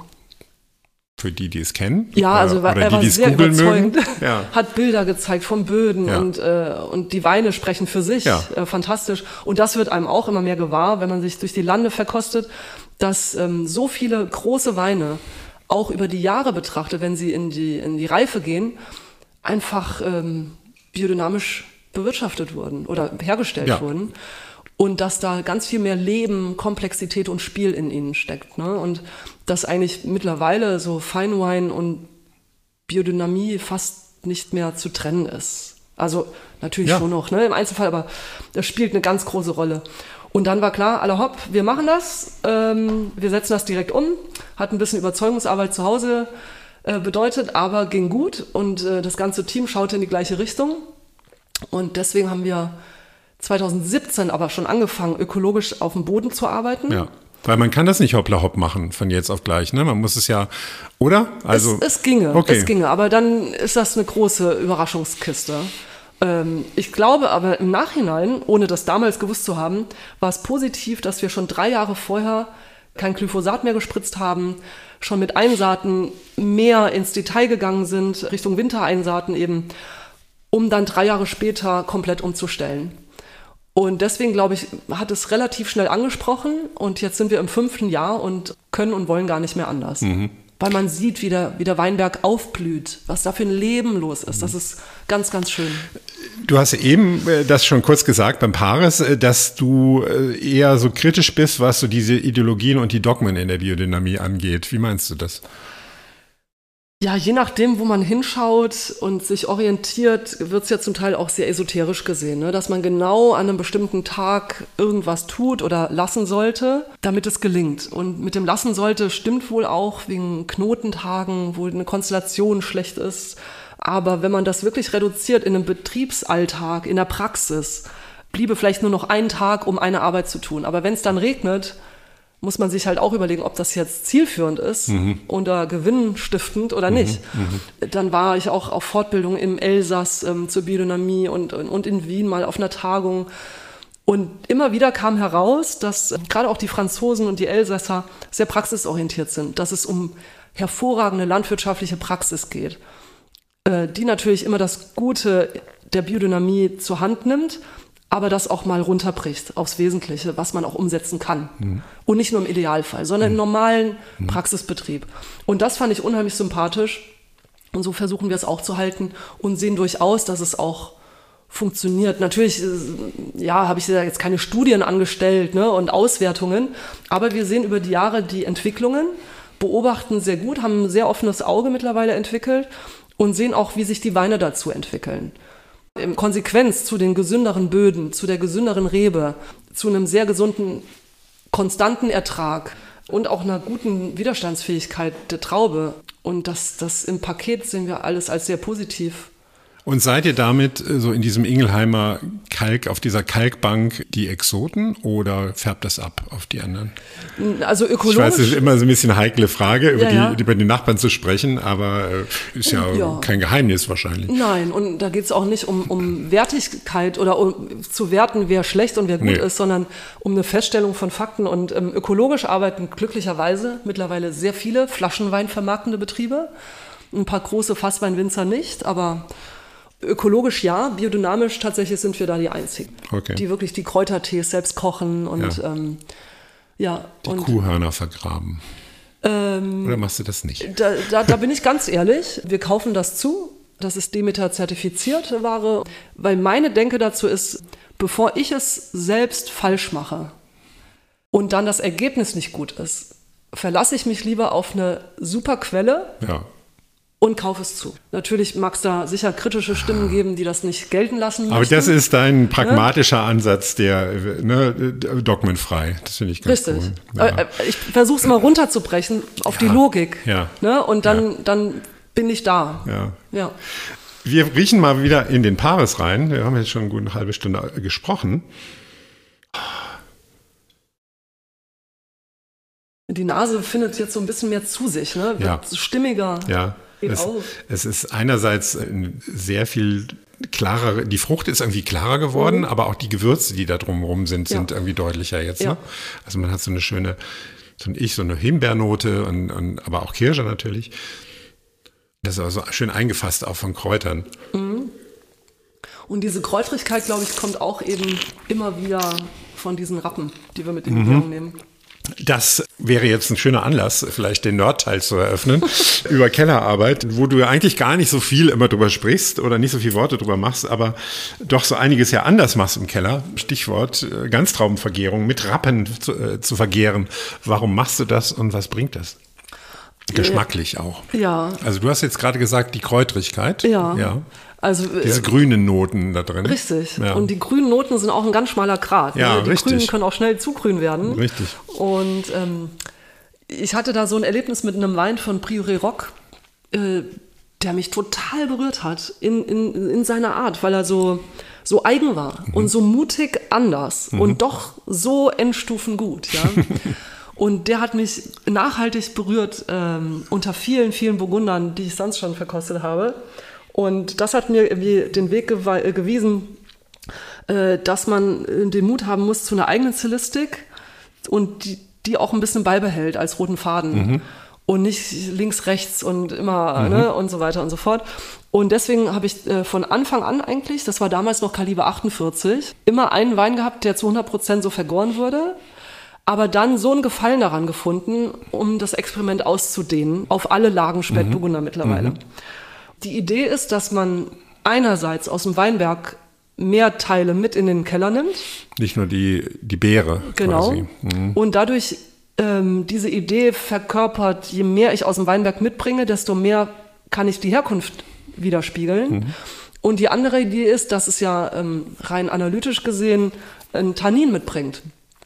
Für die, die es kennen? Ja, also oder, oder er die, war die sehr überzeugend, ja. hat Bilder gezeigt von Böden ja. und, äh, und die Weine sprechen für sich, ja. äh, fantastisch. Und das wird einem auch immer mehr gewahr, wenn man sich durch die Lande verkostet, dass ähm, so viele große Weine auch über die Jahre betrachtet, wenn sie in die, in die Reife gehen, einfach ähm, biodynamisch bewirtschaftet wurden oder hergestellt ja. wurden. Und dass da ganz viel mehr Leben, Komplexität und Spiel in ihnen steckt. Ne? Und dass eigentlich mittlerweile so Feinwein und Biodynamie fast nicht mehr zu trennen ist. Also natürlich ja. schon noch, ne, im Einzelfall, aber das spielt eine ganz große Rolle. Und dann war klar, alle hopp, wir machen das, ähm, wir setzen das direkt um. Hat ein bisschen Überzeugungsarbeit zu Hause äh, bedeutet, aber ging gut. Und äh, das ganze Team schaute in die gleiche Richtung. Und deswegen haben wir zwanzig siebzehn aber schon angefangen, ökologisch auf dem Boden zu arbeiten. Ja. Weil man kann das nicht hoppla hopp machen von jetzt auf gleich, ne? Man muss es ja, oder? Also es, es ginge, okay. es ginge, aber dann ist das eine große Überraschungskiste. Ähm, ich glaube aber im Nachhinein, ohne das damals gewusst zu haben, war es positiv, dass wir schon drei Jahre vorher kein Glyphosat mehr gespritzt haben, schon mit Einsaaten mehr ins Detail gegangen sind, Richtung Wintereinsaaten eben, um dann drei Jahre später komplett umzustellen. Und deswegen, glaube ich, hat es relativ schnell angesprochen und jetzt sind wir im fünften Jahr und können und wollen gar nicht mehr anders. Mhm. Weil man sieht, wie der, wie der Weinberg aufblüht, was da für ein Leben los ist. Das ist ganz, ganz schön. Du hast eben das schon kurz gesagt beim Paris, dass du eher so kritisch bist, was so diese Ideologien und die Dogmen in der Biodynamie angeht. Wie meinst du das? Ja, je nachdem, wo man hinschaut und sich orientiert, wird es ja zum Teil auch sehr esoterisch gesehen, ne? Dass man genau an einem bestimmten Tag irgendwas tut oder lassen sollte, damit es gelingt. Und mit dem Lassen sollte stimmt wohl auch wegen Knotentagen, wo eine Konstellation schlecht ist. Aber wenn man das wirklich reduziert in einem Betriebsalltag, in der Praxis, bliebe vielleicht nur noch ein Tag, um eine Arbeit zu tun. Aber wenn es dann regnet, muss man sich halt auch überlegen, ob das jetzt zielführend ist mhm. oder gewinnstiftend oder nicht. Mhm. Dann war ich auch auf Fortbildung im Elsass ähm, zur Biodynamie und, und in Wien mal auf einer Tagung. Und immer wieder kam heraus, dass äh, gerade auch die Franzosen und die Elsasser sehr praxisorientiert sind, dass es um hervorragende landwirtschaftliche Praxis geht, äh, die natürlich immer das Gute der Biodynamie zur Hand nimmt, aber das auch mal runterbricht aufs Wesentliche, was man auch umsetzen kann. Mhm. Und nicht nur im Idealfall, sondern im normalen mhm. Praxisbetrieb. Und das fand ich unheimlich sympathisch. Und so versuchen wir es auch zu halten und sehen durchaus, dass es auch funktioniert. Natürlich, ja, habe ich da jetzt keine Studien angestellt, ne, und Auswertungen, aber wir sehen über die Jahre die Entwicklungen, beobachten sehr gut, haben ein sehr offenes Auge mittlerweile entwickelt und sehen auch, wie sich die Weine dazu entwickeln. In Konsequenz zu den gesünderen Böden, zu der gesünderen Rebe, zu einem sehr gesunden, konstanten Ertrag und auch einer guten Widerstandsfähigkeit der Traube. Und das, das im Paket sehen wir alles als sehr positiv. Und seid ihr damit so in diesem Ingelheimer Kalk, auf dieser Kalkbank die Exoten oder färbt das ab auf die anderen? Also ökologisch. Ich weiß, es ist immer so ein bisschen eine heikle Frage, über, ja, ja. Die, über die Nachbarn zu sprechen, aber äh, ist ja, ja kein Geheimnis wahrscheinlich. Nein, und da geht es auch nicht um, um Wertigkeit oder um zu werten, wer schlecht und wer gut nee. ist, sondern um eine Feststellung von Fakten. Und ähm, ökologisch arbeiten glücklicherweise mittlerweile sehr viele Flaschenweinvermarktende Betriebe. Ein paar große Fassweinwinzer nicht, aber ökologisch ja, biodynamisch tatsächlich sind wir da die Einzigen, okay. die wirklich die Kräutertees selbst kochen und ja, ähm, ja die und, Kuhhörner vergraben. Ähm, Oder machst du das nicht? Da, da, da bin ich ganz ehrlich, wir kaufen das zu, das ist Demeter-zertifizierte Ware, weil meine Denke dazu ist, bevor ich es selbst falsch mache und dann das Ergebnis nicht gut ist, verlasse ich mich lieber auf eine super Quelle. Ja. Und kauf es zu. Natürlich mag es da sicher kritische Stimmen geben, die das nicht gelten lassen möchten. Aber das ist dein pragmatischer ja? Ansatz, der ne, dogmenfrei. Das finde ich ganz Richtig. cool. Ja. Ich versuche es immer runterzubrechen auf ja. die Logik. Ja. Ne? Und dann, ja. dann bin ich da. Ja. Ja. Wir riechen mal wieder in den Paris rein. Wir haben jetzt schon gut eine halbe Stunde gesprochen. Die Nase findet jetzt so ein bisschen mehr zu sich, ne? Wird ja. stimmiger. Ja. Es, es ist einerseits sehr viel klarer, die Frucht ist irgendwie klarer geworden, mhm. aber auch die Gewürze, die da drumherum sind, sind ja. irgendwie deutlicher jetzt. Ja. Ne? Also man hat so eine schöne, so ein Ich, so eine Himbeernote und, und aber auch Kirsche natürlich. Das ist also schön eingefasst auch von Kräutern. Mhm. Und diese Kräutrigkeit, glaube ich, kommt auch eben immer wieder von diesen Rappen, die wir mit in die Gärung mhm. nehmen. Das wäre jetzt ein schöner Anlass, vielleicht den Nerdteil zu eröffnen, über Kellerarbeit, wo du ja eigentlich gar nicht so viel immer drüber sprichst oder nicht so viele Worte drüber machst, aber doch so einiges ja anders machst im Keller. Stichwort Ganztraubenvergärung, mit Rappen zu, äh, zu vergären. Warum machst du das und was bringt das? Geschmacklich auch. Ja. Also du hast jetzt gerade gesagt, die Kräutrigkeit. Ja. Ja. Also, diese äh, grünen Noten da drin. Richtig. Ja. Und die grünen Noten sind auch ein ganz schmaler Grat. Ja, die richtig. Grünen können auch schnell zu grün werden. Richtig. Und ähm, ich hatte da so ein Erlebnis mit einem Wein von Prieuré Rock, äh, der mich total berührt hat in, in, in seiner Art, weil er so so eigen war mhm. und so mutig anders mhm. und doch so Endstufen gut. Ja? Und der hat mich nachhaltig berührt ähm, unter vielen, vielen Burgundern, die ich sonst schon verkostet habe. Und das hat mir irgendwie den Weg gewe- gewiesen, äh, dass man den Mut haben muss zu einer eigenen Stilistik und die, die auch ein bisschen beibehält als roten Faden. Mhm. Und nicht links, rechts und immer mhm. ne, und so weiter und so fort. Und deswegen habe ich äh, von Anfang an eigentlich, das war damals noch Kaliber achtundvierzig, immer einen Wein gehabt, der zu hundert Prozent so vergoren wurde, aber dann so einen Gefallen daran gefunden, um das Experiment auszudehnen auf alle Lagen Spätburgunder mhm. mittlerweile. Mhm. Die Idee ist, dass man einerseits aus dem Weinberg mehr Teile mit in den Keller nimmt. Nicht nur die, die Beere genau. quasi. Mhm. Und dadurch ähm, diese Idee verkörpert, je mehr ich aus dem Weinberg mitbringe, desto mehr kann ich die Herkunft widerspiegeln. Mhm. Und die andere Idee ist, dass es ja ähm, rein analytisch gesehen ein Tannin mitbringt,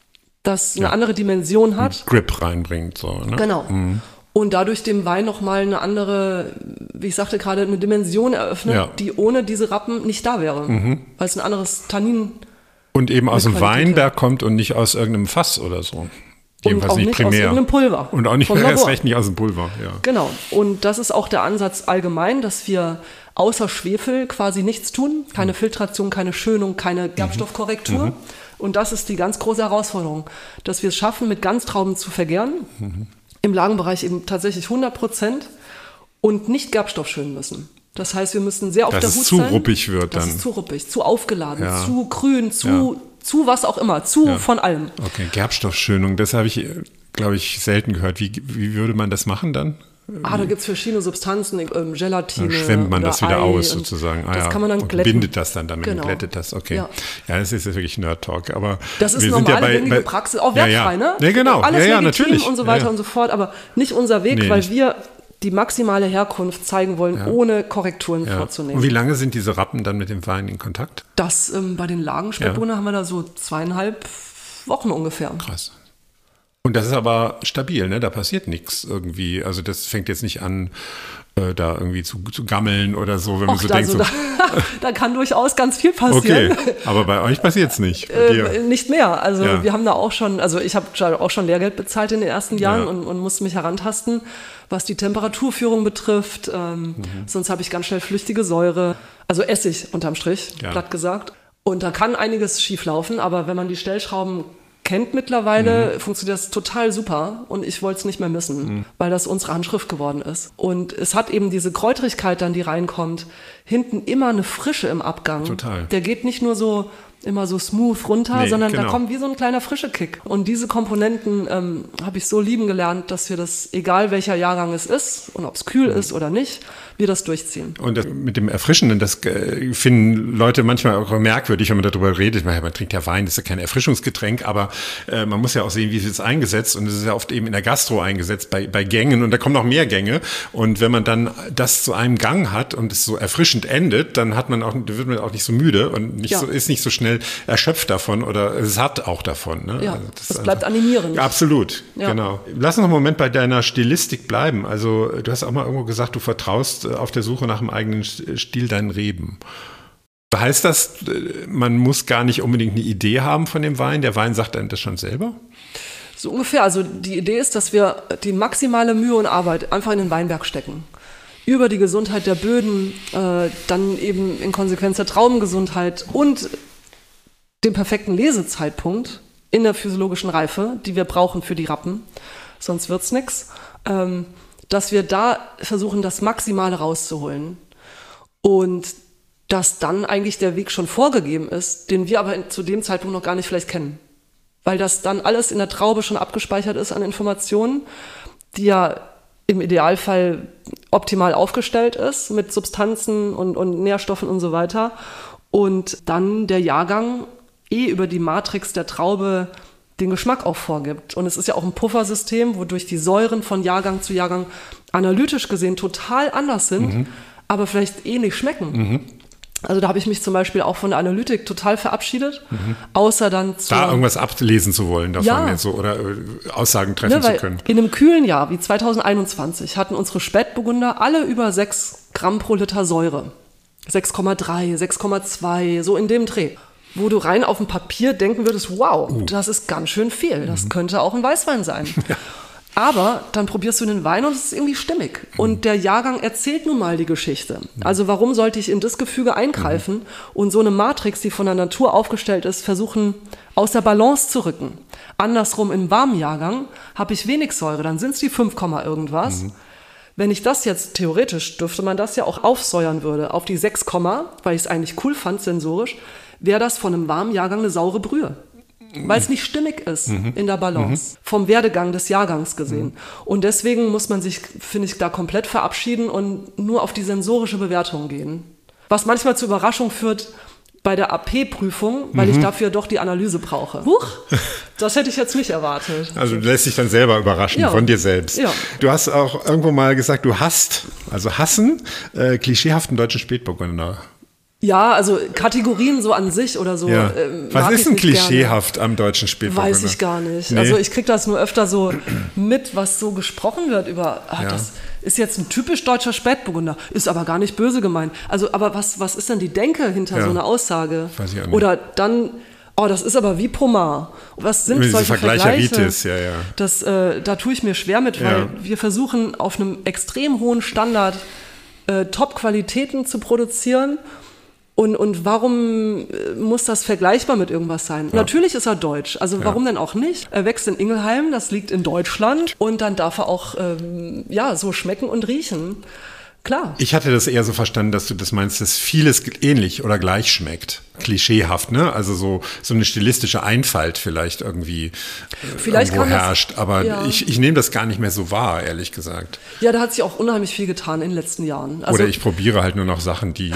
das eine ja. andere Dimension hat. Ein Grip reinbringt. So, ne? Genau. Mhm. Und dadurch dem Wein nochmal eine andere, wie ich sagte gerade, eine Dimension eröffnet, ja. die ohne diese Rappen nicht da wäre. Mhm. Weil es ein anderes Tannin und eben aus dem Weinberg kommt und nicht aus irgendeinem Fass oder so. Jedenfalls und auch nicht, nicht primär. Aus irgendeinem Pulver. Und auch nicht erst recht nicht aus dem Pulver. Ja. Genau. Und das ist auch der Ansatz allgemein, dass wir außer Schwefel quasi nichts tun. Keine mhm. Filtration, keine Schönung, keine Gerbstoffkorrektur. Mhm. Und das ist die ganz große Herausforderung, dass wir es schaffen, mit Ganztrauben zu vergären. Mhm. Im Lagenbereich eben tatsächlich hundert Prozent und nicht gerbstoffschön müssen. Das heißt, wir müssen sehr auf der Hut sein. Dass es zu ruppig wird dann. Das ist zu ruppig, zu aufgeladen, ja. zu grün, zu, ja. zu was auch immer, zu ja. von allem. Okay, Gerbstoffschönung, das habe ich, glaube ich, selten gehört. Wie, wie würde man das machen dann? Ah, da gibt es verschiedene Substanzen, ähm, Gelatine. Dann schwemmt man das wieder Ei aus sozusagen. Ah, das ja. kann man dann und glätten. bindet das dann damit genau. und glättet das, okay. Ja, ja das ist jetzt wirklich Nerd-Talk. Aber das ist wir normale, sind ja bei, gängige bei, Praxis, auch wertfrei, ja, ja. ne? Ja, genau. Alles ja, ja, legitim natürlich. und so weiter ja, ja. und so fort, aber nicht unser Weg, nee, weil nicht. wir die maximale Herkunft zeigen wollen, ja. ohne Korrekturen ja. vorzunehmen. Und wie lange sind diese Rappen dann mit dem Wein in Kontakt? Das, ähm, bei den Lagenspätburgunder ja. haben wir da so zweieinhalb Wochen ungefähr. Krass. Und das ist aber stabil, ne? Da passiert nichts irgendwie. Also das fängt jetzt nicht an, äh, da irgendwie zu, zu gammeln oder so, wenn Och, man so denkt. So, da, da kann durchaus ganz viel passieren. Okay, aber bei euch passiert es nicht. Äh, nicht mehr. Also ja. wir haben da auch schon, also ich habe auch schon Lehrgeld bezahlt in den ersten Jahren ja. und, und musste mich herantasten, was die Temperaturführung betrifft. Ähm, mhm. Sonst habe ich ganz schnell flüchtige Säure, also Essig unterm Strich, ja. platt gesagt. Und da kann einiges schief laufen, aber wenn man die Stellschrauben kennt mittlerweile, mhm. funktioniert das total super und ich wollte es nicht mehr missen, mhm. weil das unsere Handschrift geworden ist. Und es hat eben diese Kräutrigkeit dann, die reinkommt, hinten immer eine Frische im Abgang. Total. Der geht nicht nur so immer so smooth runter, nee, sondern genau. da kommt wie so ein kleiner frische Kick. Und diese Komponenten ähm, habe ich so lieben gelernt, dass wir das, egal welcher Jahrgang es ist und ob es kühl mhm. ist oder nicht, wir das durchziehen. Und das mit dem Erfrischenden, das äh, finden Leute manchmal auch merkwürdig, wenn man darüber redet. Man, man trinkt ja Wein, das ist ja kein Erfrischungsgetränk, aber äh, man muss ja auch sehen, wie es jetzt eingesetzt. Und es ist ja oft eben in der Gastro eingesetzt, bei, bei Gängen. Und da kommen noch mehr Gänge. Und wenn man dann das zu einem Gang hat und es so erfrischend endet, dann hat man auch, wird man auch nicht so müde und nicht ja. so, ist nicht so schnell erschöpft davon oder es hat auch davon. Ne? Ja, also das es bleibt animierend. Absolut, ja. genau. Lass uns noch einen Moment bei deiner Stilistik bleiben. Also du hast auch mal irgendwo gesagt, du vertraust auf der Suche nach dem eigenen Stil deinen Reben. Heißt das, man muss gar nicht unbedingt eine Idee haben von dem Wein? Der Wein sagt einem das schon selber? So ungefähr. Also die Idee ist, dass wir die maximale Mühe und Arbeit einfach in den Weinberg stecken. Über die Gesundheit der Böden, äh, dann eben in Konsequenz der Traubengesundheit und den perfekten Lesezeitpunkt in der physiologischen Reife, die wir brauchen für die Rappen, sonst wird's nix, ähm, dass wir da versuchen, das Maximale rauszuholen und dass dann eigentlich der Weg schon vorgegeben ist, den wir aber in, zu dem Zeitpunkt noch gar nicht vielleicht kennen. Weil das dann alles in der Traube schon abgespeichert ist an Informationen, die ja im Idealfall optimal aufgestellt ist mit Substanzen und, und Nährstoffen und so weiter. Und dann der Jahrgang eh über die Matrix der Traube den Geschmack auch vorgibt. Und es ist ja auch ein Puffersystem, wodurch die Säuren von Jahrgang zu Jahrgang analytisch gesehen total anders sind, mhm. aber vielleicht ähnlich schmecken. Mhm. Also da habe ich mich zum Beispiel auch von der Analytik total verabschiedet, mhm. außer dann zu... Da irgendwas ablesen zu wollen davon ja. jetzt so, oder Aussagen treffen ne, weil zu können. In einem kühlen Jahr wie zwanzig einundzwanzig hatten unsere Spätburgunder alle über sechs Gramm pro Liter Säure. sechs Komma drei, sechs Komma zwei, so in dem Dreh. Wo du rein auf dem Papier denken würdest, wow, uh. das ist ganz schön viel. Das mhm. könnte auch ein Weißwein sein. Ja. Aber dann probierst du den Wein und es ist irgendwie stimmig. Mhm. Und der Jahrgang erzählt nun mal die Geschichte. Mhm. Also warum sollte ich in das Gefüge eingreifen mhm. und so eine Matrix, die von der Natur aufgestellt ist, versuchen aus der Balance zu rücken? Andersrum im warmen Jahrgang habe ich wenig Säure, dann sind es die fünf, irgendwas. Mhm. Wenn ich das jetzt, theoretisch dürfte man das ja auch aufsäuern würde, auf die sechs, weil ich es eigentlich cool fand, sensorisch, wäre das von einem warmen Jahrgang eine saure Brühe. Weil es nicht stimmig ist mhm. in der Balance, mhm. vom Werdegang des Jahrgangs gesehen. Mhm. Und deswegen muss man sich, finde ich, da komplett verabschieden und nur auf die sensorische Bewertung gehen. Was manchmal zur Überraschung führt bei der A P-Prüfung, weil mhm. ich dafür doch die Analyse brauche. Huch, das hätte ich jetzt nicht erwartet. Also du lässt dich dann selber überraschen ja. von dir selbst. Ja. Du hast auch irgendwo mal gesagt, du hasst, also hassen, äh, klischeehaften deutschen Spätburgunder. Ja, also Kategorien so an sich oder so. Ja. Ähm, Was ist denn klischeehaft gerne am deutschen Spätburgunder? Weiß ich gar nicht. Nee. Also ich kriege das nur öfter so mit, was so gesprochen wird über, ah, ja. das ist jetzt ein typisch deutscher Spätburgunder, ist aber gar nicht böse gemeint. Also, aber was, was ist denn die Denke hinter ja. so einer Aussage? Weiß ich auch nicht. Oder dann, oh, das ist aber wie Pomar. Was sind Diese solche Vergleiche? Ja, ja. Das, äh, da tue ich mir schwer mit, weil ja. wir versuchen auf einem extrem hohen Standard äh, Top-Qualitäten zu produzieren. Und, und warum muss das vergleichbar mit irgendwas sein? Ja. Natürlich ist er deutsch, also warum ja. denn auch nicht? Er wächst in Ingelheim, das liegt in Deutschland und dann darf er auch ähm, ja, so schmecken und riechen. Klar. Ich hatte das eher so verstanden, dass du das meinst, dass vieles ähnlich oder gleich schmeckt. Klischeehaft, ne? Also so, so eine stilistische Einfalt vielleicht irgendwie vielleicht irgendwo kann herrscht. Das, aber ja. ich, ich nehme das gar nicht mehr so wahr, ehrlich gesagt. Ja, da hat sich auch unheimlich viel getan in den letzten Jahren. Also, oder ich probiere halt nur noch Sachen, die,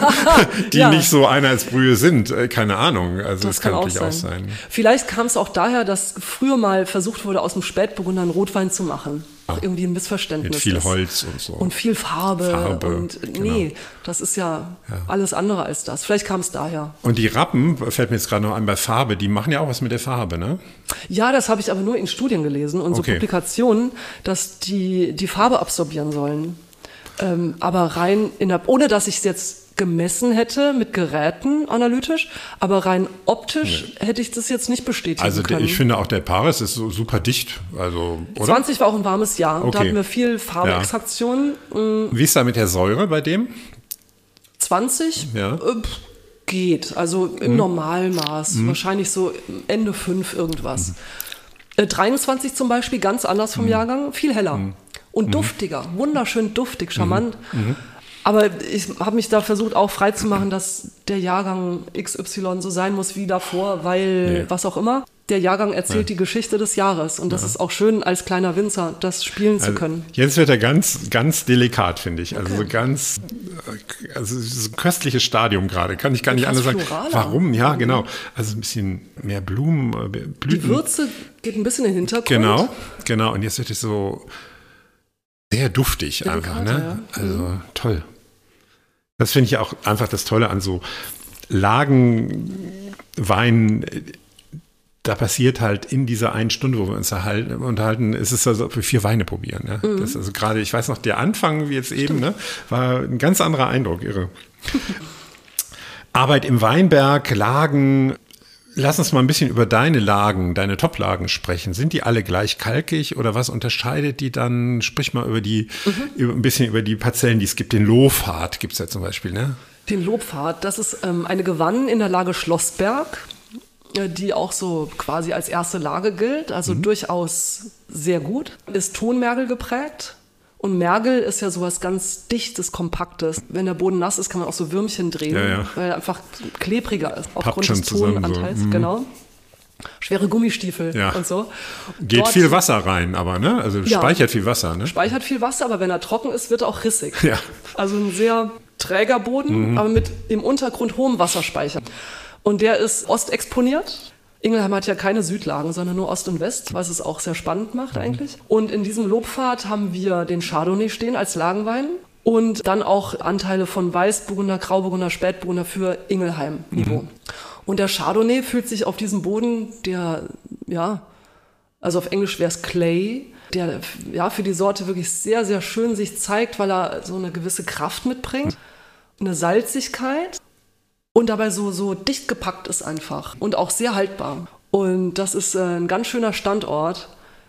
die ja. nicht so Einheitsbrühe sind. Keine Ahnung. Also das, das kann, kann natürlich auch sein. auch sein. Vielleicht kam es auch daher, dass früher mal versucht wurde, aus dem Spätburgunder einen Rotwein zu machen. Auch irgendwie ein Missverständnis. Mit viel ist. Holz und so. Und viel Farbe. Farbe und nee, genau. das ist ja, ja alles andere als das. Vielleicht kam es daher. Und die Rappen, fällt mir jetzt gerade noch an bei Farbe, die machen ja auch was mit der Farbe, ne? Ja, das habe ich aber nur in Studien gelesen und okay. so Publikationen, dass die die Farbe absorbieren sollen. Ähm, aber rein, in der, ohne dass ich es jetzt gemessen hätte mit Geräten analytisch, aber rein optisch nee. hätte ich das jetzt nicht bestätigen also können. Also ich finde auch der Paris ist so super dicht. Also, oder? zwanzig war auch ein warmes Jahr. Okay. Da hatten wir viel Farbextraktion. Ja. Wie ist da mit der Säure bei dem? zwanzig? Ja. Äh, geht, also im hm. Normalmaß. Hm. Wahrscheinlich so Ende fünf irgendwas. Hm. Äh, dreiundzwanzig zum Beispiel, ganz anders vom hm. Jahrgang, viel heller. Hm. Und hm. duftiger, wunderschön duftig, charmant. Hm. Aber ich habe mich da versucht auch freizumachen, dass der Jahrgang X Y so sein muss wie davor, weil nee. was auch immer. Der Jahrgang erzählt ja. die Geschichte des Jahres und das ja. ist auch schön als kleiner Winzer, das spielen also zu können. Jetzt wird er ganz, ganz delikat, finde ich. Also okay. so ganz, also so ein köstliches Stadium gerade, kann ich gar nicht anders sagen. Warum? Ja, genau. Also ein bisschen mehr Blumen, Blüten. Die Würze geht ein bisschen in den Hintergrund. Genau, genau. Und jetzt wird es so sehr duftig delikat, einfach, ne? Ja. Also mhm. toll. Das finde ich ja auch einfach das Tolle an so Lagenwein. Da passiert halt in dieser einen Stunde, wo wir uns unterhalten, ist es also, ob wir vier Weine probieren. Ne? Mhm. Das ist also gerade, ich weiß noch, der Anfang, wie jetzt eben, ne, war ein ganz anderer Eindruck, irre. Arbeit im Weinberg, Lagen. Lass uns mal ein bisschen über deine Lagen, deine Top-Lagen sprechen. Sind die alle gleich kalkig oder was unterscheidet die dann? Sprich mal über die, mhm. über, ein bisschen über die Parzellen, die es gibt. Den Lohpfad gibt es ja zum Beispiel, ne? Den Lohpfad, das ist ähm, eine Gewann in der Lage Schlossberg, äh, die auch so quasi als erste Lage gilt, also mhm. durchaus sehr gut. Ist Tonmergel geprägt. Und Mergel ist ja sowas ganz Dichtes, Kompaktes. Wenn der Boden nass ist, kann man auch so Würmchen drehen, ja, ja. weil er einfach klebriger ist, aufgrund des Tonanteils. So. Mhm. Genau. Schwere Gummistiefel ja. und so. Geht Dort, viel Wasser rein, aber, ne? Also ja, speichert viel Wasser, ne? Speichert viel Wasser, aber wenn er trocken ist, wird er auch rissig. Ja. Also ein sehr träger Boden, mhm. aber mit im Untergrund hohem Wasserspeicher. Und der ist ostexponiert. Ingelheim hat ja keine Südlagen, sondern nur Ost und West, was es auch sehr spannend macht eigentlich. Und in diesem Lobpfad haben wir den Chardonnay stehen als Lagenwein und dann auch Anteile von Weißburgunder, Grauburgunder, Spätburgunder für Ingelheim-Niveau. Mhm. Und der Chardonnay fühlt sich auf diesem Boden, der, ja, also auf Englisch wäre es Clay, der ja für die Sorte wirklich sehr, sehr schön sich zeigt, weil er so eine gewisse Kraft mitbringt. eine Salzigkeit und dabei so, so dicht gepackt ist einfach und auch sehr haltbar. Und das ist ein ganz schöner Standort.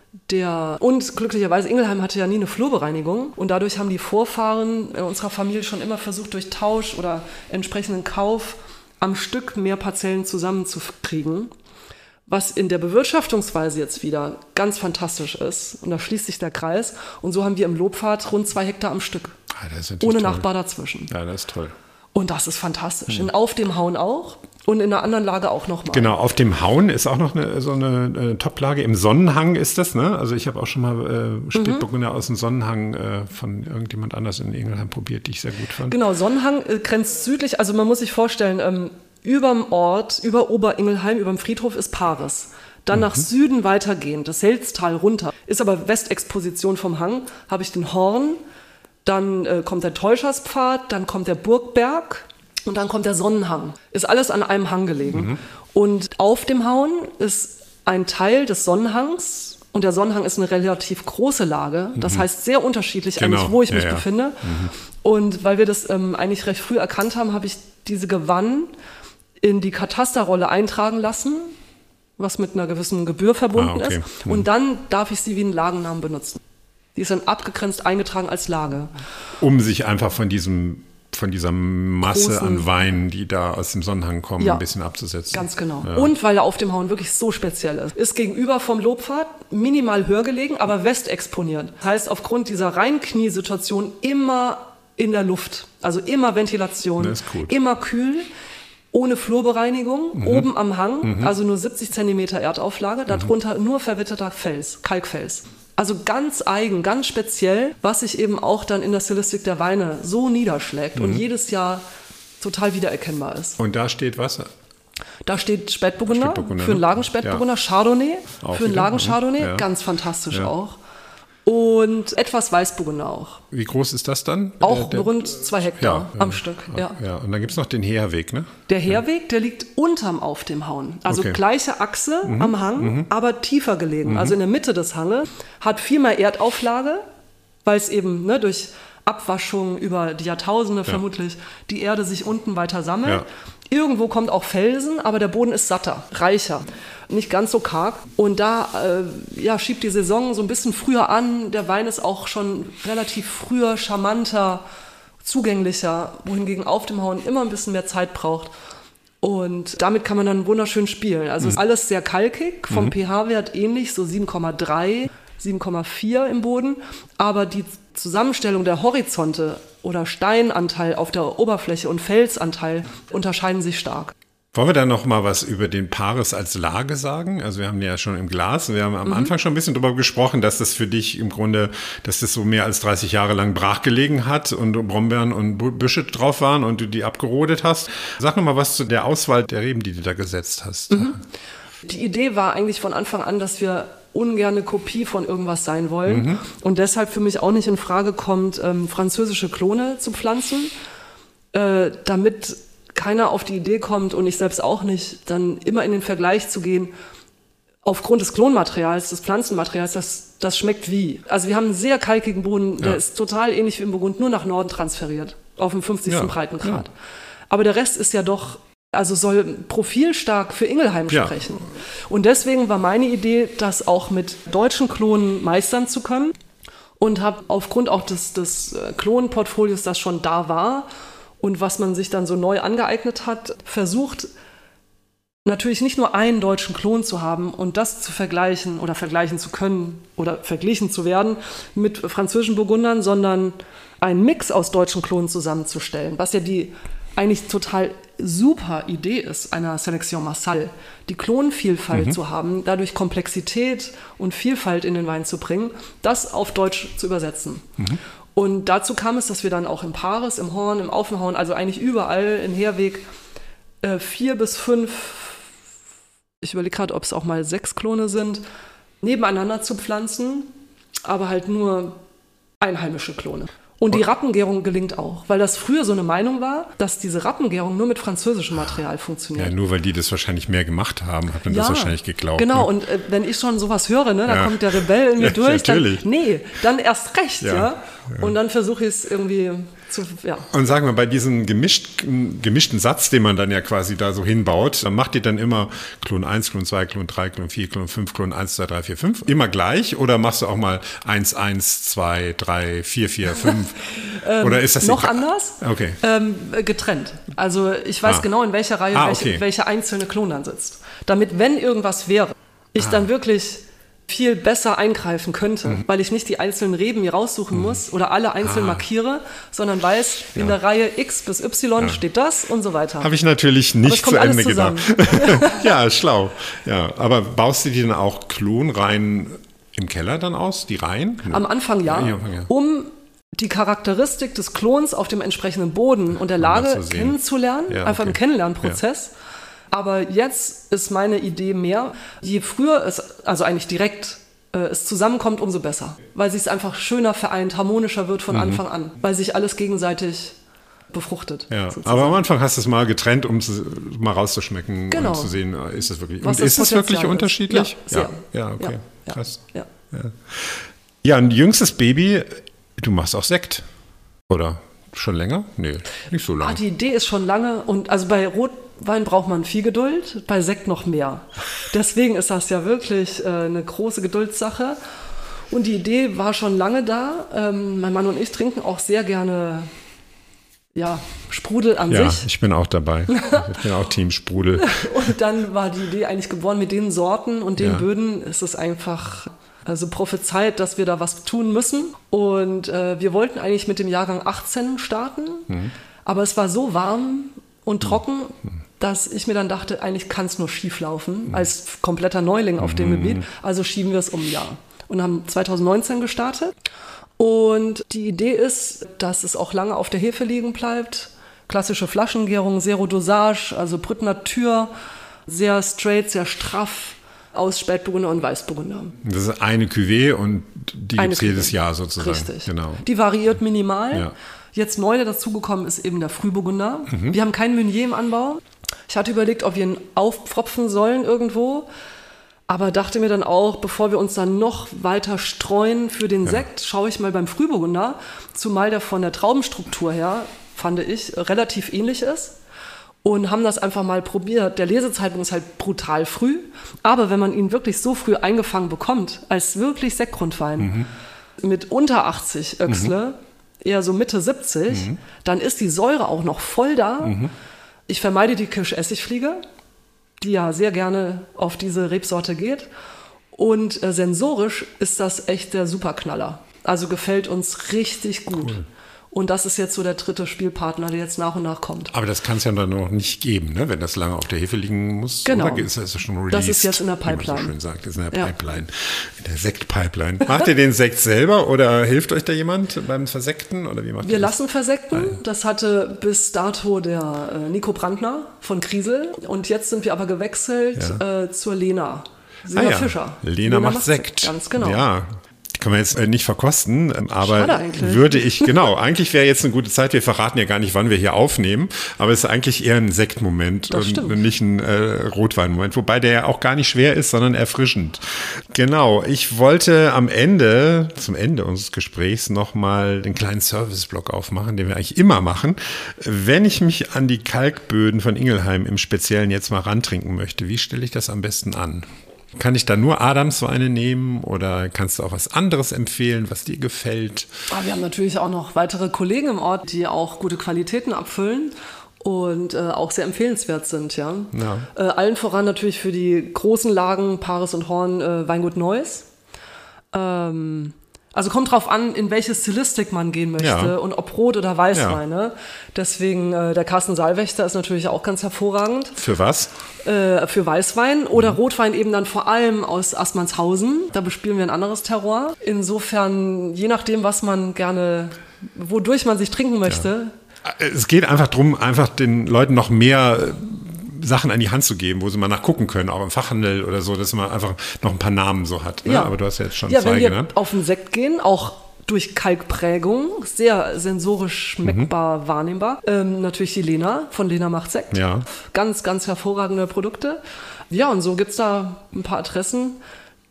Der, und glücklicherweise, Ingelheim hatte ja nie eine Flurbereinigung und dadurch haben die Vorfahren unserer Familie schon immer versucht, durch Tausch oder entsprechenden Kauf am Stück mehr Parzellen zusammenzukriegen, was in der Bewirtschaftungsweise jetzt wieder ganz fantastisch ist. Und da schließt sich der Kreis und so haben wir im Lobpfad rund zwei Hektar am Stück, ah, das ist ohne toll. Nachbar dazwischen. Ja, das ist toll. Und das ist fantastisch. In Auf dem Hauen auch und in einer anderen Lage auch nochmal. Genau, auf dem Hauen ist auch noch eine, so eine äh, Top-Lage. Im Sonnenhang ist das, ne? Also ich habe auch schon mal äh, Spätburgunder mhm. aus dem Sonnenhang äh, von irgendjemand anders in Ingelheim probiert, die ich sehr gut fand. Genau, Sonnenhang äh, grenzt südlich. Also man muss sich vorstellen, ähm, überm Ort, über Oberingelheim, überm Friedhof ist Paris. Dann mhm. nach Süden weitergehend, das Selztal runter. Ist aber Westexposition vom Hang, habe ich den Horn. Dann äh, kommt der Täuscherspfad, dann kommt der Burgberg und dann kommt der Sonnenhang. Ist alles an einem Hang gelegen. Mhm. Und auf dem Hauen ist ein Teil des Sonnenhangs und der Sonnenhang ist eine relativ große Lage. Das mhm. heißt sehr unterschiedlich genau. eigentlich, wo ich ja, mich ja. befinde. Mhm. Und weil wir das ähm, eigentlich recht früh erkannt haben, habe ich diese Gewann in die Katasterrolle eintragen lassen, was mit einer gewissen Gebühr verbunden ah, okay. ist. Mhm. Und dann darf ich sie wie einen Lagennamen benutzen. Die ist dann abgegrenzt eingetragen als Lage. Um sich einfach von diesem, von dieser Masse Großen, an Weinen, die da aus dem Sonnenhang kommen, ja, ein bisschen abzusetzen. Ganz genau. Ja. Und weil er auf dem Hauen wirklich so speziell ist. Ist gegenüber vom Lobpfad minimal höher gelegen, aber westexponiert. Das heißt, aufgrund dieser Reinkniesituation immer in der Luft. Also immer Ventilation, Das ist gut. immer kühl. Ohne Flurbereinigung, mhm. oben am Hang, mhm. also nur siebzig Zentimeter Erdauflage, darunter mhm. nur verwitterter Fels, Kalkfels. Also ganz eigen, ganz speziell, was sich eben auch dann in der Stilistik der Weine so niederschlägt mhm. und jedes Jahr total wiedererkennbar ist. Und da steht was? Da steht Spätburgunder, Spätburgunder für einen ne? Lagenspätburgunder, ja. Chardonnay, Auch für einen wieder? Lagenchardonnay, Ja. ganz fantastisch Ja. auch. Und etwas Weißburgunder auch. Wie groß ist das dann? Auch Der- der- rund zwei Hektar Ja, am ja. Stück. Ja. Ja, und dann gibt es noch den Heerweg, ne? Der Heerweg, der liegt unterm Auf dem Hauen. Also Okay. gleiche Achse am Hang, aber tiefer gelegen. Also in der Mitte des Hanges. Hat viel mehr Erdauflage, weil es eben ne, durch Abwaschung über die Jahrtausende vermutlich die Erde sich unten weiter sammelt. Ja. Irgendwo kommt auch Felsen, aber der Boden ist satter, reicher, nicht ganz so karg. Und da äh, ja, schiebt die Saison so ein bisschen früher an. Der Wein ist auch schon relativ früher, charmanter, zugänglicher, wohingegen auf dem Hauen immer ein bisschen mehr Zeit braucht. Und damit kann man dann wunderschön spielen. Also ist alles sehr kalkig, vom pH-Wert ähnlich, so sieben Komma drei, sieben Komma vier im Boden. Aber die Zusammenstellung der Horizonte oder Steinanteil auf der Oberfläche und Felsanteil unterscheiden sich stark. Wollen wir da noch mal was über den Paris als Lage sagen? Also wir haben ja schon im Glas, wir haben am mhm. Anfang schon ein bisschen drüber gesprochen, dass das für dich im Grunde, dass das so mehr als dreißig Jahre lang brach gelegen hat und Brombeeren und Büsche drauf waren und du die abgerodet hast. Sag noch mal was zu der Auswahl der Reben, die du da gesetzt hast. Mhm. Die Idee war eigentlich von Anfang an, dass wir ungern eine Kopie von irgendwas sein wollen mhm. und deshalb für mich auch nicht in Frage kommt, ähm, französische Klone zu pflanzen, äh, damit keiner auf die Idee kommt und ich selbst auch nicht, dann immer in den Vergleich zu gehen, aufgrund des Klonmaterials, des Pflanzenmaterials, das, das schmeckt wie. Also wir haben einen sehr kalkigen Boden, der ja. ist total ähnlich wie im Burgund, nur nach Norden transferiert, auf dem fünfzigsten Ja. Breitengrad. Ja. Aber der Rest ist ja doch, also soll profilstark für Ingelheim Ja. sprechen. Und deswegen war meine Idee, das auch mit deutschen Klonen meistern zu können und habe aufgrund auch des, des Klonportfolios, das schon da war, und was man sich dann so neu angeeignet hat, versucht natürlich nicht nur einen deutschen Klon zu haben und das zu vergleichen oder vergleichen zu können oder verglichen zu werden mit französischen Burgundern, sondern einen Mix aus deutschen Klonen zusammenzustellen, was ja die eigentlich total super Idee ist, einer Sélection Marsal, die Klonvielfalt mhm. zu haben, dadurch Komplexität und Vielfalt in den Wein zu bringen, das auf Deutsch zu übersetzen. Mhm. Und dazu kam es, dass wir dann auch in Paris, im Horn, im Aufenhauen, also eigentlich überall in Heerweg äh, vier bis fünf, ich überlege gerade, ob es auch mal sechs Klone sind, nebeneinander zu pflanzen, aber halt nur einheimische Klone. Und die Rappengärung gelingt auch, weil das früher so eine Meinung war, dass diese Rappengärung nur mit französischem Material funktioniert. Ja, nur weil die das wahrscheinlich mehr gemacht haben, hat man ja, das wahrscheinlich geglaubt. Genau, ne? und äh, wenn ich schon sowas höre, ne, da Ja. kommt der Rebell in mir Ja, durch, dann, natürlich. nee, dann erst recht, Ja, ja. ja. Und dann versuche ich es irgendwie Zu, ja. Und sagen wir, bei diesem gemischt, gemischten Satz, den man dann ja quasi da so hinbaut, dann macht ihr dann immer Klon eins, Klon zwei, Klon drei, Klon vier, Klon fünf, Klon eins, zwei, drei, vier, fünf? Immer gleich? Oder machst du auch mal eins, eins, zwei, drei, vier, vier, fünf? ähm, Oder ist das noch egal? anders? Okay. Ähm, getrennt. Also ich weiß ah. genau, in welcher Reihe ah, welche, okay. welche einzelne Klon dann sitzt. Damit, wenn irgendwas wäre, ich ah. dann wirklich viel besser eingreifen könnte, mhm. weil ich nicht die einzelnen Reben mir raussuchen mhm. muss oder alle einzeln ah. markiere, sondern weiß, ja. in der Reihe X bis Y ja. steht das und so weiter. Habe ich natürlich nicht zu Ende gedacht. Ja, schlau. Ja, aber baust du die dann auch Klonreihen im Keller dann aus, die Reihen? Am Anfang ja, ja, ja. um die Charakteristik des Klons auf dem entsprechenden Boden und der Lage kennenzulernen, ja, einfach okay. im Kennenlernprozess. Ja. Aber jetzt ist meine Idee mehr, je früher es, also eigentlich direkt äh, es zusammenkommt, umso besser. Weil sich es einfach schöner vereint, harmonischer wird von mhm. Anfang an. Weil sich alles gegenseitig befruchtet. Ja, aber am Anfang hast du es mal getrennt, um es mal rauszuschmecken genau. und zu sehen, ist es wirklich, Was und ist es wirklich ist. unterschiedlich? Ja, sehr. Ja, ja okay, ja. krass. Ja. Ja. ja, ein jüngstes Baby, du machst auch Sekt, oder? Schon länger? Nee, nicht so lange. Ah, die Idee ist schon lange und also bei Rotwein braucht man viel Geduld, bei Sekt noch mehr. Deswegen ist das ja wirklich äh, eine große Geduldssache. Und die Idee war schon lange da. Ähm, mein Mann und ich trinken auch sehr gerne ja, Sprudel an ja, sich. Ja, ich bin auch dabei. Ich bin auch Team Sprudel. Und dann war die Idee eigentlich geboren, mit den Sorten und den ja. Böden ist es einfach... Also prophezeit, dass wir da was tun müssen. Und äh, wir wollten eigentlich mit dem Jahrgang achtzehn starten. Mhm. Aber es war so warm und trocken, mhm. dass ich mir dann dachte, eigentlich kann es nur schief laufen, mhm. als kompletter Neuling auf dem mhm. Gebiet. Also schieben wir es um ein Jahr. Und haben zwanzig neunzehn gestartet. Und die Idee ist, dass es auch lange auf der Hefe liegen bleibt. Klassische Flaschengärung, Zero Dosage, also Brut Nature, sehr straight, sehr straff. Aus Spätburgunder und Weißburgunder. Das ist eine Cuvée und die gibt es jedes Jahr sozusagen. Richtig. Genau. Die variiert minimal. Ja. Jetzt neu dazugekommen ist eben der Frühburgunder. Mhm. Wir haben keinen Meunier im Anbau. Ich hatte überlegt, ob wir ihn aufpfropfen sollen irgendwo. Aber dachte mir dann auch, bevor wir uns dann noch weiter streuen für den ja. Sekt, schaue ich mal beim Frühburgunder, zumal der von der Traubenstruktur her, fand ich, relativ ähnlich ist. Und haben das einfach mal probiert. Der Lesezeitpunkt ist halt brutal früh, aber wenn man ihn wirklich so früh eingefangen bekommt, als wirklich Sektgrundwein, mhm. mit unter achtzig Öchsle, mhm. eher so Mitte siebzig, mhm. dann ist die Säure auch noch voll da. Mhm. Ich vermeide die Kirschessigfliege, die ja sehr gerne auf diese Rebsorte geht. Und äh, sensorisch ist das echt der Superknaller. Also gefällt uns richtig gut. Cool. Und das ist jetzt so der dritte Spielpartner, der jetzt nach und nach kommt. Aber das kann es ja dann noch nicht geben, ne? Wenn das lange auf der Hefe liegen muss. Genau. Oder ist das schon released? Das ist jetzt in der Pipeline. Wie man so schön sagt, ist in der ja. Pipeline. In der Sektpipeline. Macht ihr den Sekt selber oder hilft euch da jemand beim Versekten? Oder wie macht Wir ihr das? lassen versekten. Nein. Das hatte bis dato der äh, Nico Brandner von Kriesel. Und jetzt sind wir aber gewechselt ja. äh, zur Lena. Lena ah, ja. Fischer. Lena, Lena macht Sekt. Sekt. Ganz genau. Ja. Können wir jetzt nicht verkosten, aber Schade würde ich, genau, eigentlich wäre jetzt eine gute Zeit, wir verraten ja gar nicht, wann wir hier aufnehmen, aber es ist eigentlich eher ein Sektmoment und, und nicht ein äh, Rotweinmoment, wobei der ja auch gar nicht schwer ist, sondern erfrischend. Genau, ich wollte am Ende, zum Ende unseres Gesprächs nochmal den kleinen Serviceblock aufmachen, den wir eigentlich immer machen. Wenn ich mich an die Kalkböden von Ingelheim im Speziellen jetzt mal rantrinken möchte, wie stelle ich das am besten an? Kann ich da nur Adamsweine nehmen oder kannst du auch was anderes empfehlen, was dir gefällt? Wir haben natürlich auch noch weitere Kollegen im Ort, die auch gute Qualitäten abfüllen und äh, auch sehr empfehlenswert sind. Ja. ja. Äh, allen voran natürlich für die großen Lagen Paris und Horn äh, Weingut Neuss. Ähm, also kommt drauf an, in welche Stilistik man gehen möchte ja. und ob Rot- oder Weißweine. Ja. Deswegen äh, der Carsten Saalwächter ist natürlich auch ganz hervorragend. Für was? Äh, für Weißwein oder mhm. Rotwein eben dann vor allem aus Assmannshausen. Da bespielen wir ein anderes Terroir. Insofern, je nachdem, was man gerne, wodurch man sich trinken möchte. Ja. Es geht einfach darum, einfach den Leuten noch mehr Sachen an die Hand zu geben, wo sie mal nachgucken können, auch im Fachhandel oder so, dass man einfach noch ein paar Namen so hat. Ne? Ja. Aber du hast ja jetzt schon ja, zwei wenn wir genannt. Auf den Sekt gehen, auch durch Kalkprägung, sehr sensorisch schmeckbar, mhm. wahrnehmbar. Ähm, natürlich die Lena, von Lena macht Sekt. Ja. Ganz, ganz hervorragende Produkte. Ja, und so gibt es da ein paar Adressen,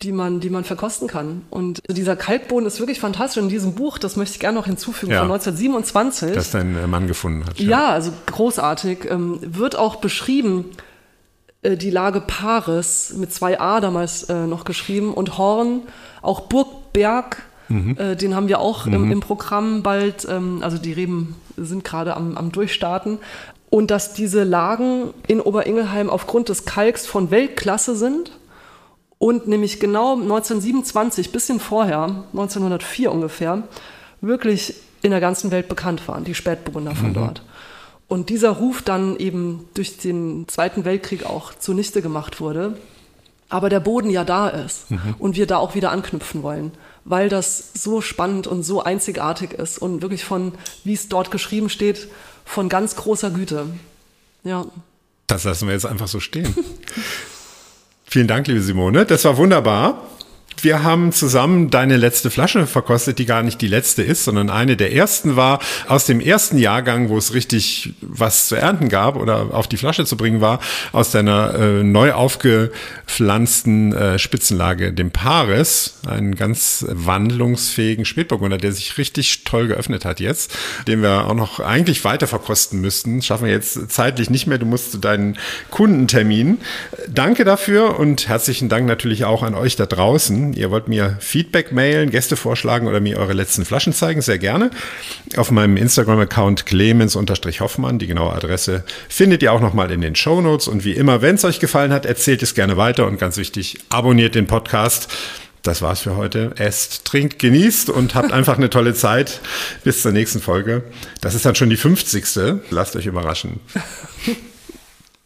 die man, die man verkosten kann. Und dieser Kalkboden ist wirklich fantastisch. In diesem Buch, das möchte ich gerne noch hinzufügen, ja. von neunzehnhundertsiebenundzwanzig. Das dein Mann gefunden hat. Ja, ja also großartig. Ähm, wird auch beschrieben, äh, die Lage Paris, mit zwei A damals äh, noch geschrieben, und Horn, auch Burgberg, mhm. äh, den haben wir auch mhm. im, im Programm bald. Ähm, also die Reben sind gerade am, am Durchstarten. Und dass diese Lagen in Oberingelheim aufgrund des Kalks von Weltklasse sind. Und nämlich genau neunzehnhundertsiebenundzwanzig, bisschen vorher, neunzehnhundertvier ungefähr, wirklich in der ganzen Welt bekannt waren, die Spätburgunder von mhm. dort. Und dieser Ruf dann eben durch den Zweiten Weltkrieg auch zunichte gemacht wurde, aber der Boden ja da ist mhm. und wir da auch wieder anknüpfen wollen, weil das so spannend und so einzigartig ist und wirklich von, wie es dort geschrieben steht, von ganz großer Güte. Ja. Das lassen wir jetzt einfach so stehen. Vielen Dank, liebe Simone. Das war wunderbar. Wir haben zusammen deine letzte Flasche verkostet, die gar nicht die letzte ist, sondern eine der ersten war aus dem ersten Jahrgang, wo es richtig was zu ernten gab oder auf die Flasche zu bringen war, aus deiner äh, neu aufgepflanzten äh, Spitzenlage, dem Paris, einen ganz wandlungsfähigen Spätburgunder, der sich richtig toll geöffnet hat jetzt, den wir auch noch eigentlich weiter verkosten müssten. Schaffen wir jetzt zeitlich nicht mehr, du musst zu deinen Kundenterminen. Danke dafür und herzlichen Dank natürlich auch an euch da draußen. Ihr wollt mir Feedback mailen, Gäste vorschlagen oder mir eure letzten Flaschen zeigen, sehr gerne. Auf meinem Instagram-Account Clemens-Hoffmann, die genaue Adresse findet ihr auch nochmal in den Shownotes. Und wie immer, wenn es euch gefallen hat, erzählt es gerne weiter und ganz wichtig, abonniert den Podcast. Das war's für heute. Esst, trinkt, genießt und habt einfach eine tolle Zeit. Bis zur nächsten Folge. Das ist dann schon die fünfzigste. Lasst euch überraschen.